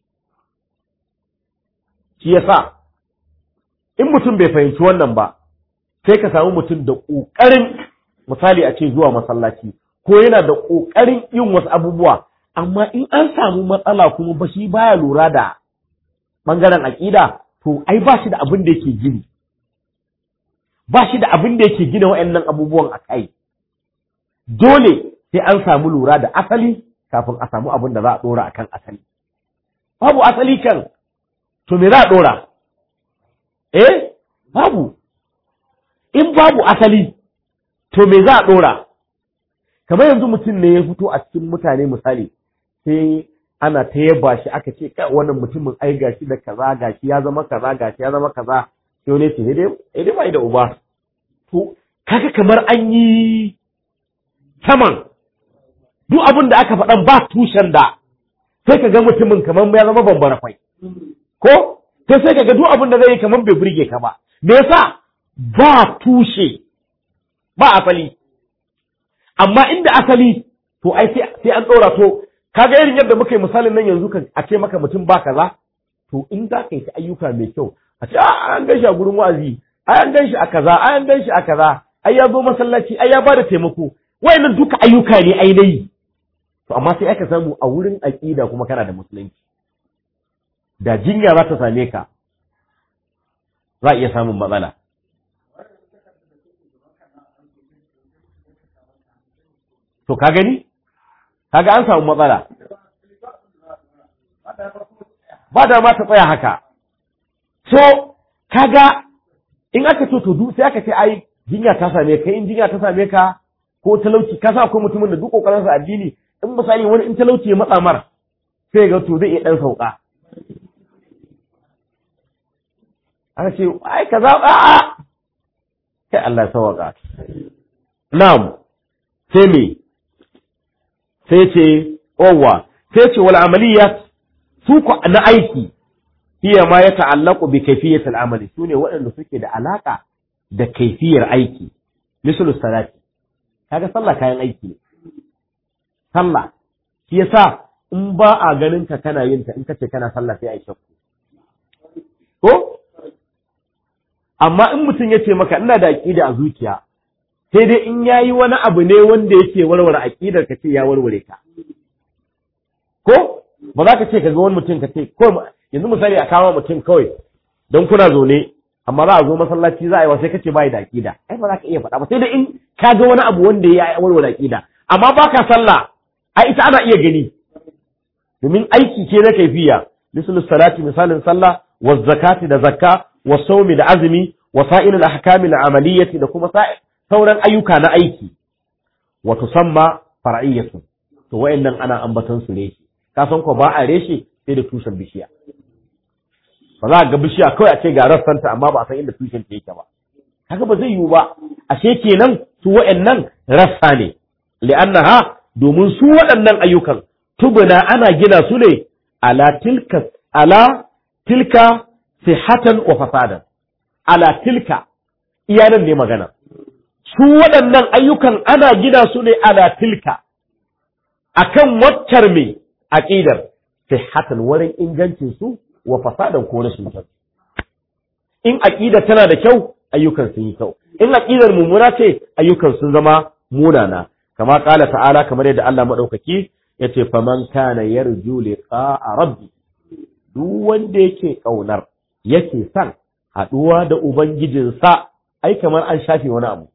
Shi yasa in mutum bai fahimci wannan ba, sai ka samu mutum da ƙoƙarin, misali a ce zuwa masallaci, ko yana da ƙoƙarin yin wasu abubuwa, amma in an samu matsala kuma ba shi baya lura da ɓangaren aƙida, to ai ba shi da abin da yake gini, ba shi da abin da yake gina waɗannan abubuwan a kai. Dole sai an samu lura da asali kafin a samu abin da za a ɗora akan asali. Babu asali kan, to me za a ɗora? Eh, babu. In babu asali, to me za a ɗora? kamar yanzu mutum ne ya fito a cikin mutane misali sai ana ta yaba shi aka ce kai wannan mutumin ai gashi da kaza gashi ya zama kaza gashi ya zama kaza sai wani ce dai dai bai da uba to kaga kamar an yi saman duk abin da aka faɗan ba tushen da sai ka ga mutumin kamar ya zama bambara kwai ko sai sai ka ga duk abin da zai yi kamar bai burge ka ba me yasa ba tushe ba asali amma inda asali to ai sai an ɗora to kaga irin yadda muka yi misalin nan yanzu kan a ce maka mutum ba kaza to in za ka yi ta ayyuka mai kyau a ce an gan shi a gurin wa'azi ai an gan shi a kaza ai an gan shi a kaza ai ya zo masallaci ai ya bada taimako wayannan duka ayyuka ne ai nayi to amma sai aka samu a wurin aqida kuma kana da musulunci da jinya za ta same ka za a iya samun matsala to ka gani kaga an samu matsala ba da ma ta tsaya haka so kaga in aka ce to duk sai aka ce ai jinya ta same ka in jinya ta same ka ko talauci ka sa akwai mutumin da duk kokarin sa addini in misali wani in talauci ya matsa mar sai ga to zai iya dan sauka aka ce ai kaza a kai Allah ya sauka na'am sai me sai ce owa sai ce wal amaliyat su ku na aiki hiya ma ya ta'allaqu bi kayfiyatil amali sune waɗanda suke da alaka da kaifiyar aiki misalu salati kaga sallah kayan aiki ne sallah shi yasa in ba a ganin ka kana yin ta in kace kana sallah sai ai shakku ko amma in mutum yace maka ina da aqida a zuciya sai dai in yayi wani abu ne wanda yake warware aqidar ka ce ya warware ka ko ba za ka ce ka ga wani mutum ka ce ko yanzu misali a kawo mutum kawai don kuna zo ne amma za a zo masallaci za a yi wa sai kace bai da aqida ai ba za ka iya faɗa ba sai dai in ka ga wani abu wanda ya warware aqida amma baka sallah ai ita ana iya gani domin aiki ce na kaifiya misalin salati misalin sallah wa zakati da zakka wa sawmi da azumi wa sa'il al ahkam al amaliyati da kuma sauran ayyuka na aiki wa tusamma far'iyatu to wayannan ana ambaton su reshe ka san ko ba a reshe sai da tushen bishiya ba za ga bishiya kawai a ce ga rassanta amma ba a san inda tushen ta yake ba haka ba zai yiwu ba ashe kenan su wayannan rassa ne li'annaha domin su waɗannan ayyukan tubuna ana gina su ne ala tilka ala tilka sihatan wa fasadan ala tilka iyanan ne magana su waɗannan ayyukan ana gina su ne ala tilka akan waccar me aqidar sihatan wurin ingancin su wa fasadan ko rashin kyau in aqida tana da kyau ayyukan sun yi kyau in aqidar mummuna ce ayyukan sun zama munana kama kala ta'ala kamar yadda Allah madaukaki yace faman kana yarju liqa'a rabbi duk wanda yake kaunar yake san haduwa da ubangijinsa ai kamar an shafe wani abu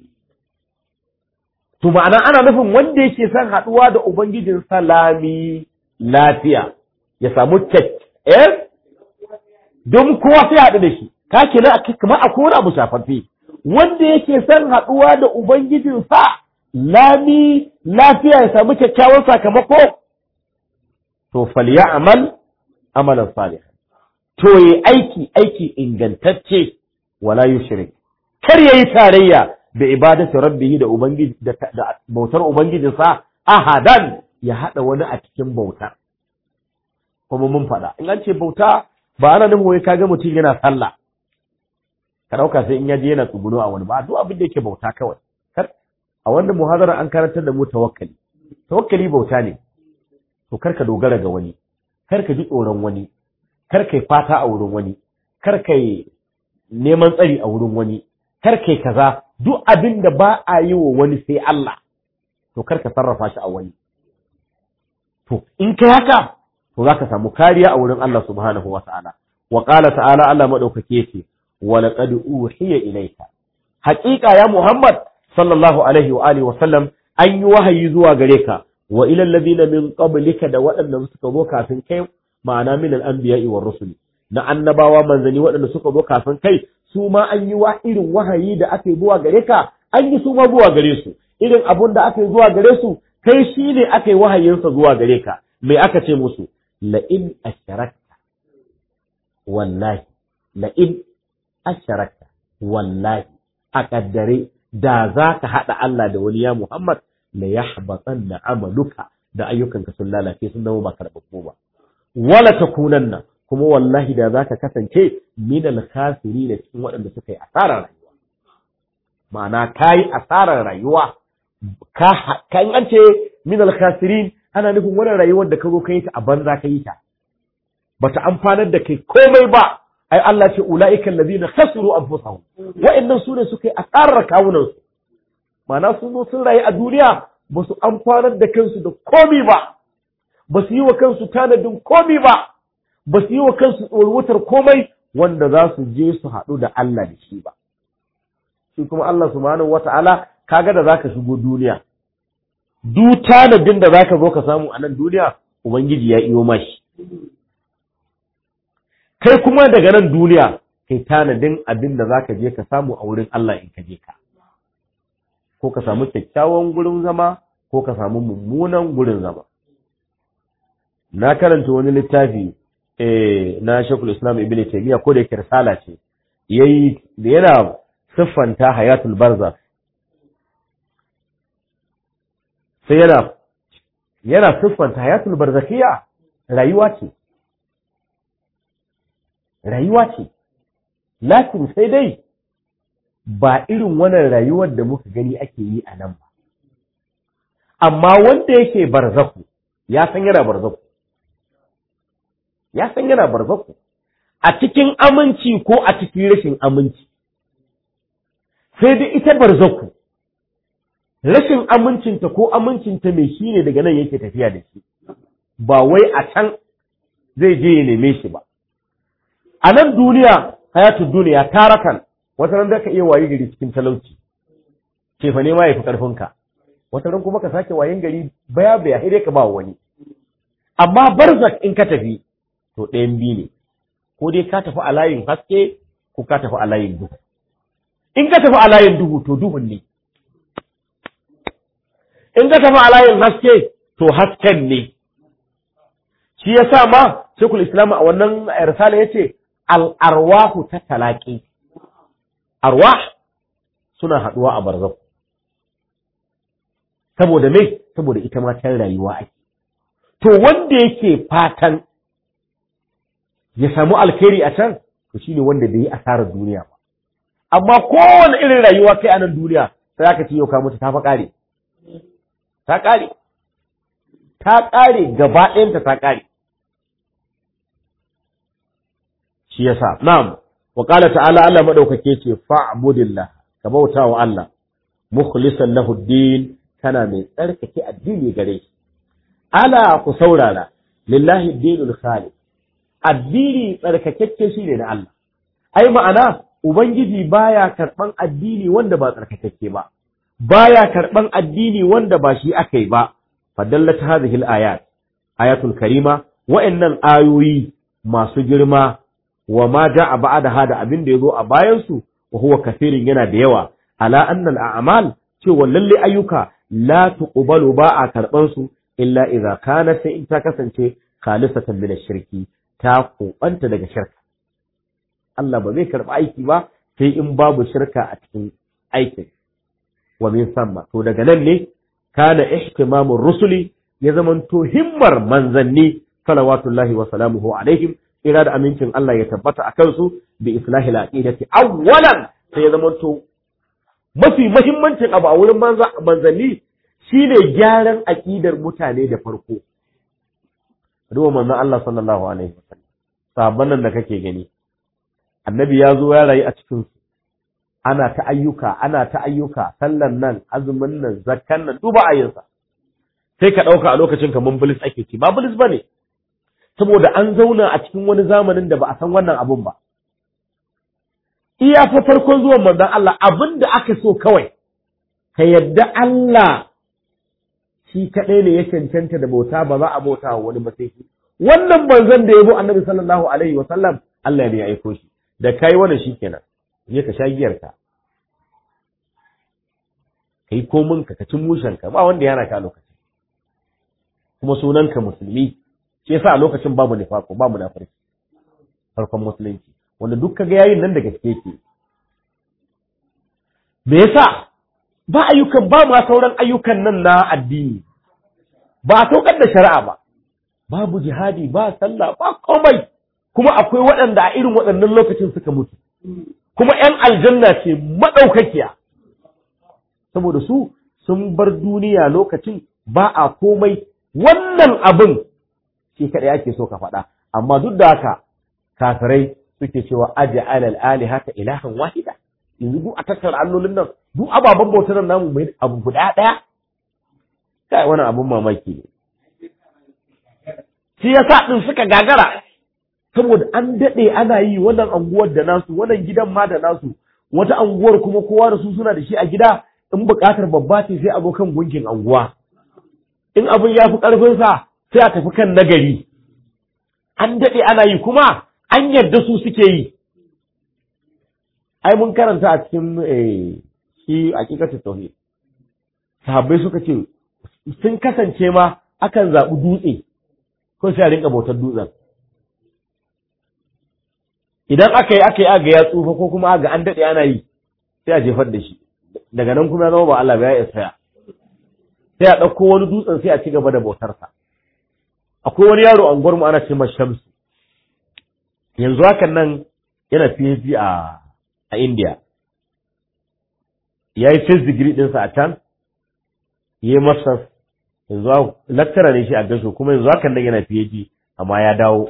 to ma'ana ana nufin wanda yake san haduwa da ubangijinsa lami lafiya ya samu tek eh don kowa sai haɗu da shi ka kenan kamar akwai wani abu shafaffe wanda yake san haduwa da ubangijinsa lami lafiya ya samu kyakkyawan sakamako to falyamal amalan salihan to yi aiki aiki ingantacce wala yushrik kar yayi tarayya da ibadatu rabbih da ubangiji da bautar ubangijinsa ahadan ya hada wani a cikin bauta kuma mun faɗa in an ce bauta ba ana nufin wai kaga mutum yana sallah ka dauka sai in yaje yana tsuguno a wani ba duk abin da yake bauta kawai a wannan muhadara an karantar da mu tawakkali tawakkali bauta ne to karka dogara ga wani karka ji tsoron wani karka fata a wurin wani karka neman tsari a wurin wani karka kaza duk abin da ba a yi wa wani sai Allah to karka sarrafa shi a wani to in kai haka to zaka samu kariya a wurin Allah subhanahu wata'ala wa qala ta'ala Allah madaukake yace wa laqad uhiya ilayka haqiqa ya Muhammad sallallahu alaihi wa alihi wa sallam an yi wahayi zuwa gare ka wa ila alladhina min qablika da waɗanda suka zo kafin kai ma'ana min al-anbiya'i war rusuli na annabawa manzani waɗanda suka zo kafin kai su ma an yi wa irin wahayi da ake zuwa gare ka an yi su ma zuwa gare su irin abun da aka yi zuwa gare su kai shi ne aka yi wahayinsa zuwa gare ka me aka ce musu la'in asharakta wallahi la'in asharakta wallahi a kaddare da za ka haɗa Allah da wani ya Muhammad la yahbatanna amaluka da ayyukanka sun lalace sun zama ba karɓaɓɓu ba wala takunanna kuma wallahi da za ka kasance minal khasirin cikin waɗanda suka yi asarar rayuwa ma'ana kai asarar rayuwa ka kan an ce minal khasirin ana nufin wannan rayuwar da ka zo ka yi ta a banza ka yi ta bata amfanar da kai komai ba ai Allah ce ulaika allazina khasiru anfusahum wa'annan sune suka yi asarar kawunan su ma'ana sun zo sun rayu a duniya ba su amfanar da kansu da komai ba ba su yi wa kansu tanadin komai ba ba su yi wa kansu tsorwatar komai wanda za su je su haɗu da Allah da shi ba shi kuma Allah subhanahu wata'ala kaga da zaka shigo duniya duk tanadin da zaka zo ka samu a nan duniya ubangiji ya iyo mashi kai kuma daga nan duniya kai tanadin abin da zaka je ka samu a wurin Allah in ka je ka ko ka samu kyakkyawan gurin zama ko ka samu mummunan gurin zama na karanta wani littafi eh na Sheikhul Islam Ibn Taymiyyah ko da yake risala ce yayi da yana siffanta hayatul barzakh sai yana yana siffanta hayatul barzakhiyya rayuwa ce rayuwa ce lakin sai dai ba irin wannan rayuwar da muka gani ake yi a nan ba amma wanda yake barzaku ya san yana barzaku ya san yana barzaku a cikin aminci ko a cikin rashin aminci sai dai ita barzaku rashin amincinta ko amincinta mai shi ne daga nan yake tafiya da shi ba wai a can zai je ya neme shi ba a nan duniya hayatul duniya tarakan wata ran da ka iya wayi gari cikin talauci ce fa ne ma yafi karfinka wata ran kuma ka sake wayin gari baya baya sai dai ka ba wani amma barzak in ka tafi to ɗayan biyu ne ko dai ka tafi a layin haske ko ka tafi a layin duhu in ka tafi a layin duhu to duhun ne in ka tafi a layin haske to hasken ne shi yasa ma Sheikhul Islam a wannan risala yace al arwahu ta talaqi arwah suna haduwa a barzakh saboda me saboda ita ma ta rayuwa ake to wanda yake fatan ya samu alkhairi a can to shine wanda bai yi asarar duniya ba amma kowane irin rayuwa kai a nan duniya sai aka ce yau ka mutu ta fa kare ta kare ta kare gaba ɗayanta ta kare shi yasa na'am wa qala ta'ala Allah madaukake ce fa'budillah ka bauta wa Allah mukhlishan lahu ad-din kana mai tsarkake addini gare shi ala ku saurara lillahi ad-dinul khalis addini tsarkakakke shine na Allah ai ma'ana ubangiji baya karban addini wanda ba tsarkakakke ba baya karban addini wanda ba shi akai ba fadallat hadhihi al-ayat ayatul karima wa'annan ayoyi masu girma wa ma ja'a ba'da hada abin da yazo a bayan su wa huwa kaseerin yana da yawa ala anna al-a'mal cewa lalle ayyuka la tuqbalu ba a karban su illa idza kana sai in ta kasance khalisatan min ash-shirki ta kubanta daga shirka Allah ba zai karba aiki ba sai in babu shirka a cikin aikin wa min samma to daga nan ne kana ihtimamur rusuli ya zamanto himmar manzanni salawatullahi wa salamuhu alaihim ira da amincin Allah ya tabbata a kansu bi islahi al-aqidati awwalan sai ya zamanto mafi muhimmancin abu a wurin manzanni shine gyaran aqidar mutane da farko ruwa manzon Allah sallallahu alaihi wasallam sahabban nan da kake gani annabi ya zo ya rayu a cikin su ana ta ayyuka ana ta ayyuka sallan nan azumin nan zakkan nan duba ayinsa sai ka dauka a lokacin kaman bilis ake ci ba bilis bane saboda an zauna a cikin wani zamanin da ba a san wannan abun ba iya fa farkon zuwan manzon Allah abinda aka so kawai ka yadda Allah shi kadai ne ya cancanta da bauta ba za a bauta wa wani ba sai shi wannan manzon da yabo annabi sallallahu alaihi wa sallam Allah ne ya aiko shi da kai wannan shikenan je ka sha giyarka kai komin ka ci mushen ka ba wanda yana ka lokaci kuma sunan ka musulmi shi yasa a lokacin babu nifaqo babu munafiki farkon musulunci wanda duk kaga yayin nan da gaske yake me yasa ba ayyukan ba ma sauran ayyukan nan na addini ba a saukar da shari'a ba babu jihadi ba sallah ba komai kuma akwai waɗanda a irin waɗannan lokacin suka mutu kuma ƴan aljanna ce madaukakiya saboda su sun bar duniya lokacin ba a komai wannan abin shi kadai ake so ka faɗa amma duk da haka kafirai suke cewa aj'al al-alihata ilahan wahida yanzu duk a tattara allolin nan duk ababen bautar namu mai abu guda ɗaya kai wannan abun mamaki ne shi yasa din suka gagara saboda an dade ana yi wannan anguwar da nasu wannan gidan ma da nasu wata anguwar kuma kowa da su suna da shi a gida in buƙatar babba ce sai abokan gunkin anguwa in abin ya fi ƙarfin sa sai a tafi kan nagari an dade ana yi kuma an yarda su suke yi ai mun karanta a cikin eh shi hakikatul tauhid sahabbai suka ce sun kasance ma akan zaɓi dutse ko sai a rinka bautar dutsen idan aka yi aka yi aga ya tsufa ko kuma aga an daɗe ana yi sai a jefar da shi daga nan kuma ya zama ba Allah ba ya isaya sai a ɗauko wani dutsen sai a ci gaba da bautarsa akwai wani yaro an gwarmu ana ce masa Shamsu yanzu hakan nan yana P H D a a India ya yi first degree ɗinsa a can ya yi masters yanzu lecturer ne shi a gasho kuma yanzu hakan nan yana P H D amma ya dawo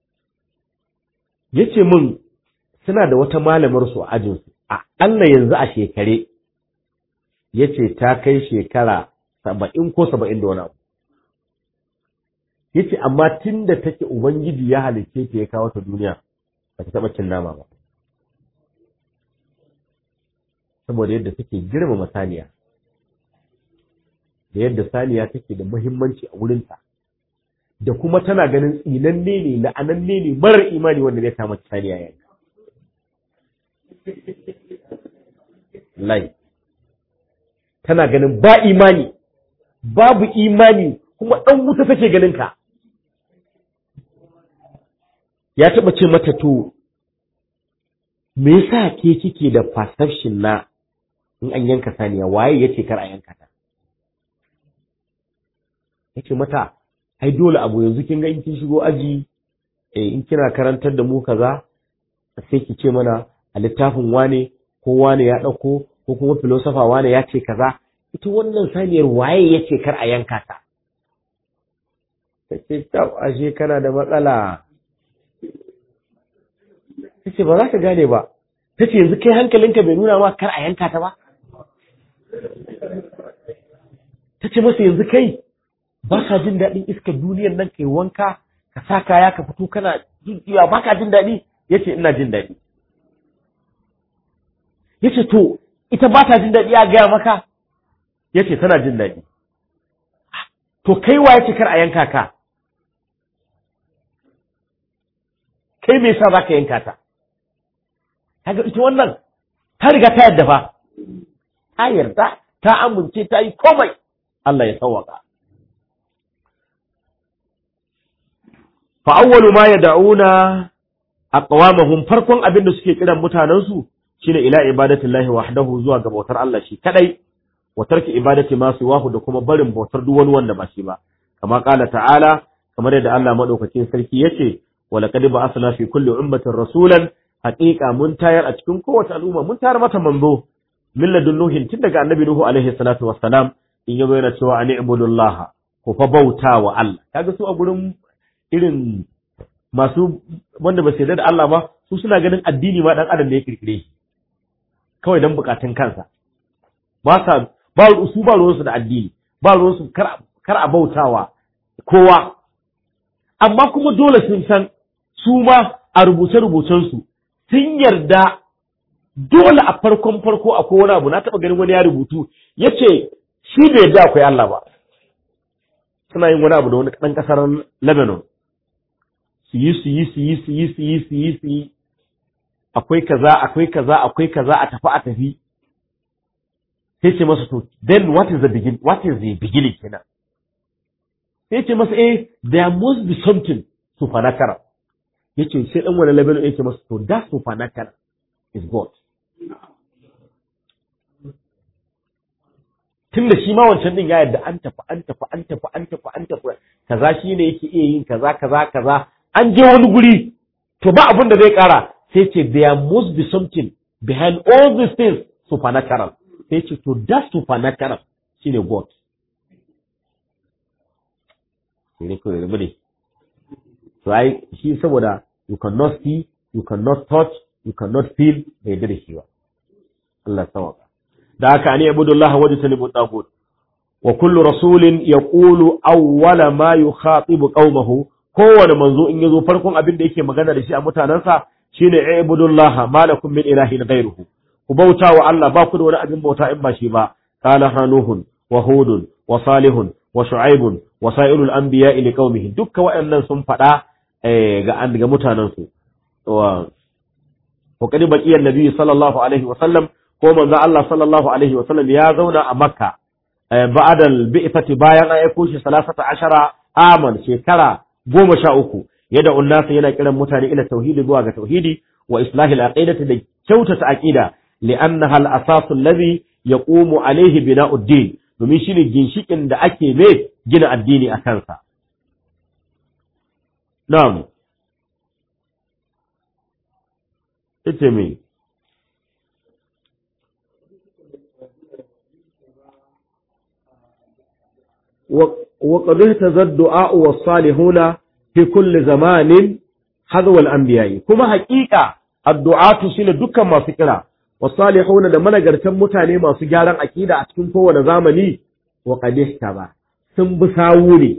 ya ce min suna da wata malamar su a ajinsu a Allah yanzu a shekare ya ce ta kai shekara saba'in ko saba'in da wani abu ya ce amma tun da take Ubangiji ya halicce ta ya kawo ta duniya ba ta taɓa cin nama ba saboda yadda take girmama saniya da yadda saniya take da muhimmanci a wurinta da kuma tana ganin tsinanne ne la'ananne ne marar imani wanda zai kama saniya yayin lai tana ganin ba imani babu imani kuma ɗan wuta take ganin ka ya taɓa ce mata to me yasa ke kike da perception na in an yanka saniya waye yace kar a yanka ta yace mata ai dole abu yanzu kin ga in kin shigo aji eh in kina karantar da mu kaza sai ki ce mana a littafin wane ko wane ya dauko ko kuma philosopher wane ya ce kaza ita wannan saniyar waye yace kar a yanka ta sai ta ashe kana da matsala tace ba za ka gane ba tace yanzu kai hankalinka bai nuna ma kar a yanka ta ba tace masa yanzu kai ba ka jin daɗin iskar duniyar nan kai wanka ka sa kaya ka fito kana jujjuya ba ka jin daɗi yace ina jin daɗi yace to ita ba ta jin daɗi a gaya maka yace tana jin daɗi to kai wa yace kar a yanka ka kai me yasa zaka yanka ta kaga ita wannan ta riga ta yarda fa ta yarda ta amince ta yi komai Allah ya sauwaka fa awwalu ma yad'una aqwamahum farkon abin da suke kiran mutanen su shine ila ibadatillahi wahdahu zuwa ga bautar Allah shi kadai wa tarki ibadati ma siwahu da kuma barin bautar duk wani wanda ba shi ba kama qala ta'ala kamar yadda Allah madaukakin sarki yace wa laqad ba'athna fi kulli ummatin rasulan haqiqa mun tayar a cikin kowace al'umma mun tayar mata manzo min ladun nuhin tun daga annabi nuhu alaihi salatu wassalam in yazo yana cewa ani ibudullah ku fa bauta wa Allah kaga su a gurin irin masu wanda ba su yarda da Allah ba su suna ganin addini ma dan adam ne ya kirkire shi kawai dan bukatun kansa ba sa ba su ba ruwansu da addini ba ruwansu kar kar a bautawa kowa amma kuma dole sun san su ma a rubuce rubucen su sun yarda dole a farkon farko akwai wani abu na taba ganin wani ya rubutu yace shi bai yarda akwai Allah ba suna yin wani abu da wani dan kasar Lebanon su yi su yi su yi su yi su yi su yi su yi akwai kaza akwai kaza akwai kaza a tafi a tafi sai ce masa to then what is the begin what is the beginning kenan sai ce masa eh there must be something supernatural yace sai dan wani level yake masa to that supernatural is God tunda shi ma wancan din ya yarda an tafi an tafi an tafi an tafi an tafi kaza shine yake iya yin kaza kaza kaza an je wani guri to ba abin da zai kara sai ce there must be something behind all these things supernatural sai ce to that supernatural shine God ne ko da bane to ai shi saboda you cannot see you cannot touch you cannot feel bai da shi ba Allah tawaka da haka ne abudullah wa jitanibu tagut wa kullu rasulin yaqulu awwala ma yukhatibu qaumahu kowane manzo in yazo farkon abin da yake magana da shi a mutanansa shine ibudullah malakum min ilahin ghayruhu ku bauta wa Allah ba ku da wani abin bauta in ba shi ba qala hanuhun wa hudun wa salihun wa shu'aibun wa sa'irul anbiya'i liqaumihi dukka waɗannan sun faɗa ga ga mutanansu wa wa kadi baqiyar nabi sallallahu alaihi wa sallam ko manzo Allah sallallahu alaihi wa sallam ya zauna a Makka ba'da al-bi'thati bayan an aiko shi salasata ashara aman shekara goma sha uku yadda unnasa yana kiran mutane ila tauhidi zuwa ga tauhidi wa islahil aqidati da kyautata aqida li'annaha al-asas alladhi yaqumu alayhi bina'ud din domin shine ginshikin da ake mai gina addini a kansa na'am ita me وقد اهتز الدعاء والصالحون في كل زمان حذو الأنبياء كما حقيقة الدعاء شين دكا ما فكرة والصالحون da managartan mutane masu gyaran akida a cikin kowane zamani wa qad ihtaba sun bi sawu ne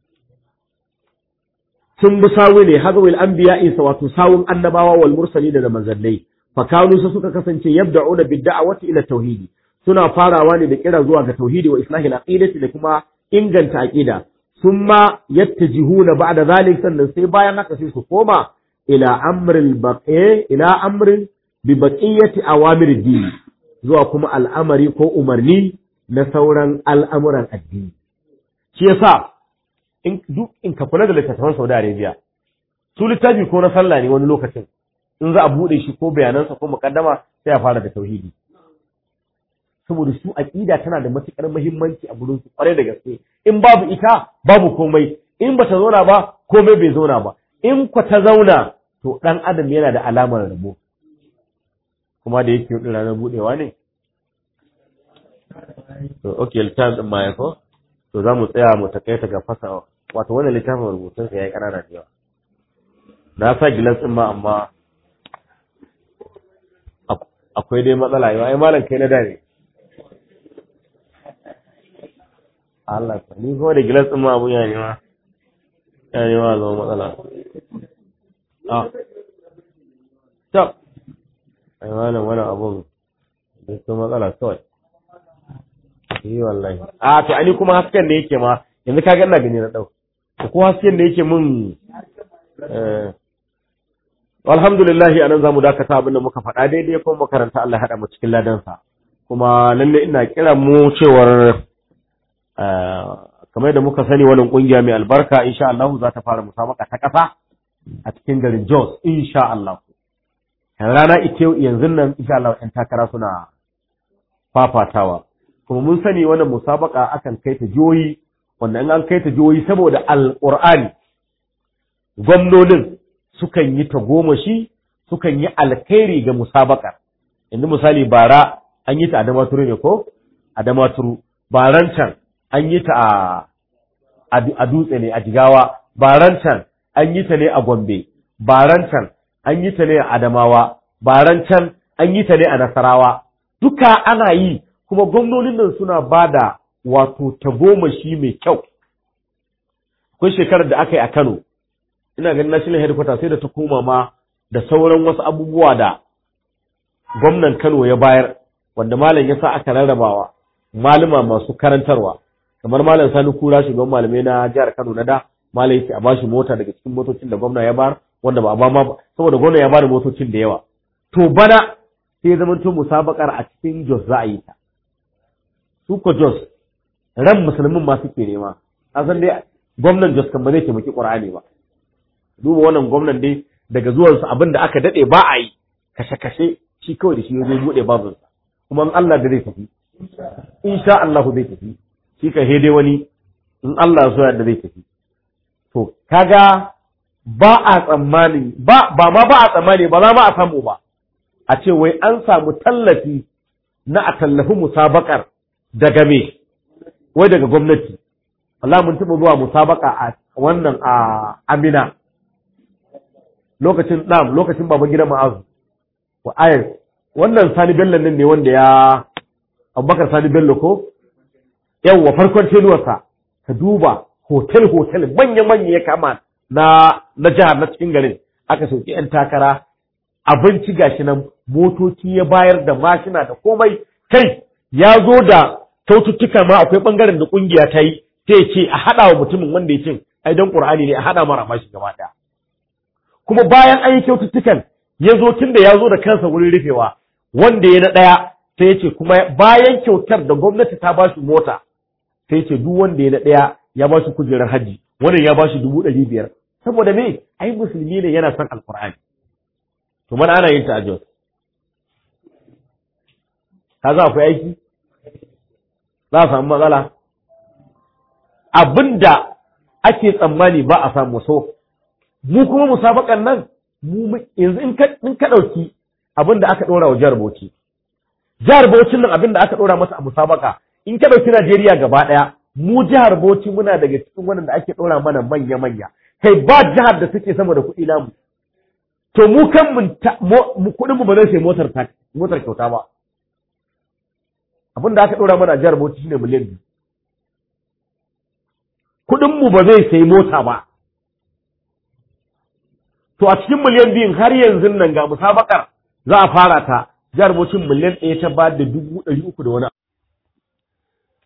sun bi sawu ne hadhu al anbiya wato sawun annabawa wal mursalin da manzannai fa kanu su suka kasance yabda'una bid da'wati ila tauhidi suna farawa ne da kira zuwa ga tauhidi wa islahil aqidati da kuma inganta aqida summa yattajihuna ba'da zalik sannan sai bayan haka sai su koma ila amril baqi ila amrin bi baqiyati awamir din zuwa kuma al'amari ko umarni na sauran al'amuran addini shi yasa in duk in ka kula da littattafan Saudi Arabia su littafi ko na sallah ne wani lokacin in za a bude shi ko bayanansa ko mukaddama sai a fara da tauhidi saboda su aqida tana da matukar muhimmanci a gurin su kware da gaske in babu ita babu komai in bata zauna ba komai bai zauna ba in ku ta zauna to dan adam yana da alamar rabo kuma da yake din ranar budewa ne to okay littafin din ma ko to zamu tsaya mu takaita ga fasa wato wannan littafin rubutun sa yayi kanana da yawa na sa gilas din ma amma akwai dai matsala yau ai malam kai na dare Allah ka ni ko da gilas din ma abun ya ne ma ya ne ma zo matsala ah to ai wannan wannan abun da su matsala kawai eh wallahi ah to ani kuma hasken da yake ma yanzu kaga ina gani na dau ko hasken da yake mun eh alhamdulillah anan zamu dakata abin da muka faɗa daidai kuma makaranta Allah ya hada mu cikin ladansa kuma lalle ina kira mu cewar kamar da muka sani wannan kungiya mai albarka insha Allah za ta fara musabaka ta kasa a cikin garin Jos insha Allah rana ita yanzu nan insha Allah ɗan takara suna fafatawa kuma mun sani wannan musabaka akan kai ta jihohi wanda in an kai ta jihohi saboda alqur'ani gwamnonin sukan yi tagomashi sukan yi alkhairi ga musabakar yanzu misali bara an yi ta a Damaturu ne ko a Damaturu baran can an yi ta a a dutse ne a Jigawa baran can an yi ta ne a Gombe baran can an yi ta ne a Adamawa baran can an yi ta ne a Nasarawa duka ana yi kuma gwamnonin nan suna bada wato tagomashi mai kyau akwai shekarar da aka yi a Kano ina ganin national headquarters sai da ta koma ma da sauran wasu abubuwa da gwamnan Kano ya bayar wanda malam ya sa aka rarrabawa malama masu karantarwa kamar malam Sani Kura shugaban malamai na jihar Kano na da malam yake a bashi mota daga cikin motocin da gwamna ya bayar wanda ba a ba ma saboda gwamna ya bada motocin da yawa to bana sai zaman to musabakar a cikin Jos za a yi ta su ko Jos ran musulmin ma suke nema a san dai gwamnan Jos kan ba zai taimaki Qur'ani ba duba wannan gwamnan dai daga zuwansu abin da aka dade ba a yi kashe-kashe shi kawai da shi zai bude babinsa kuma in Allah da zai tafi insha Allah zai tafi shi ka hede wani in Allah so da zai tafi to kaga ba a tsammani ba ba ma ba a tsammani ba za ma a samu ba a ce wai an samu tallafi na a tallafi musabakar daga me wai daga gwamnati wallahi mun taɓa zuwa musabaka a wannan a Amina lokacin dam lokacin baban gidan Ma'azu wa ayar wannan Sani Bello nan ne wanda ya Abubakar Sani Bello ko yawa farkon tenuwarsa ka duba hotel hotel manya manya ya kama na na jihar na cikin garin aka sauki yan takara abinci gashi nan motoci ya bayar da mashina da komai kai ya zo da kyaututtuka ma akwai bangaren da kungiya ta yi sai ce a hada wa mutumin wanda ya ce ai dan Qur'ani ne a hada mara mashi gaba daya kuma bayan an yi kyaututtukan ya zo tun da ya zo da kansa wurin rufewa wanda ya na ɗaya sai ya ce kuma bayan kyautar da gwamnati ta ba shi mota sai ya ce duk wanda ya na ɗaya ya ba shi kujerar hajji wannan ya ba shi dubu ɗari biyar saboda me ai musulmi ne yana son alkur'ani to mana ana yin ta a Jos ka za akwai aiki za a samu matsala abinda ake tsammani ba a samu so mu kuma musabakan nan mu yanzu in ka in ka dauki abin da aka dora wa jihar Bauchi jihar Bauchi nan abin da aka dora masa a musabaka in ka dauki Najeriya gaba daya mu jihar Bauchi muna daga cikin wannan da ake dora mana manya manya kai ba jihar da suke sama da kuɗi namu to mu kan mu kuɗin mu ba zai sai motar ta motar kyauta ba abin da aka dora mana a jihar Bauchi shine miliyan biyu kuɗin mu ba zai sai mota ba to a cikin miliyan biyun har yanzu nan ga musabakar za a fara ta jihar Bauchi miliyan ɗaya ta ba da dubu ɗari uku da wani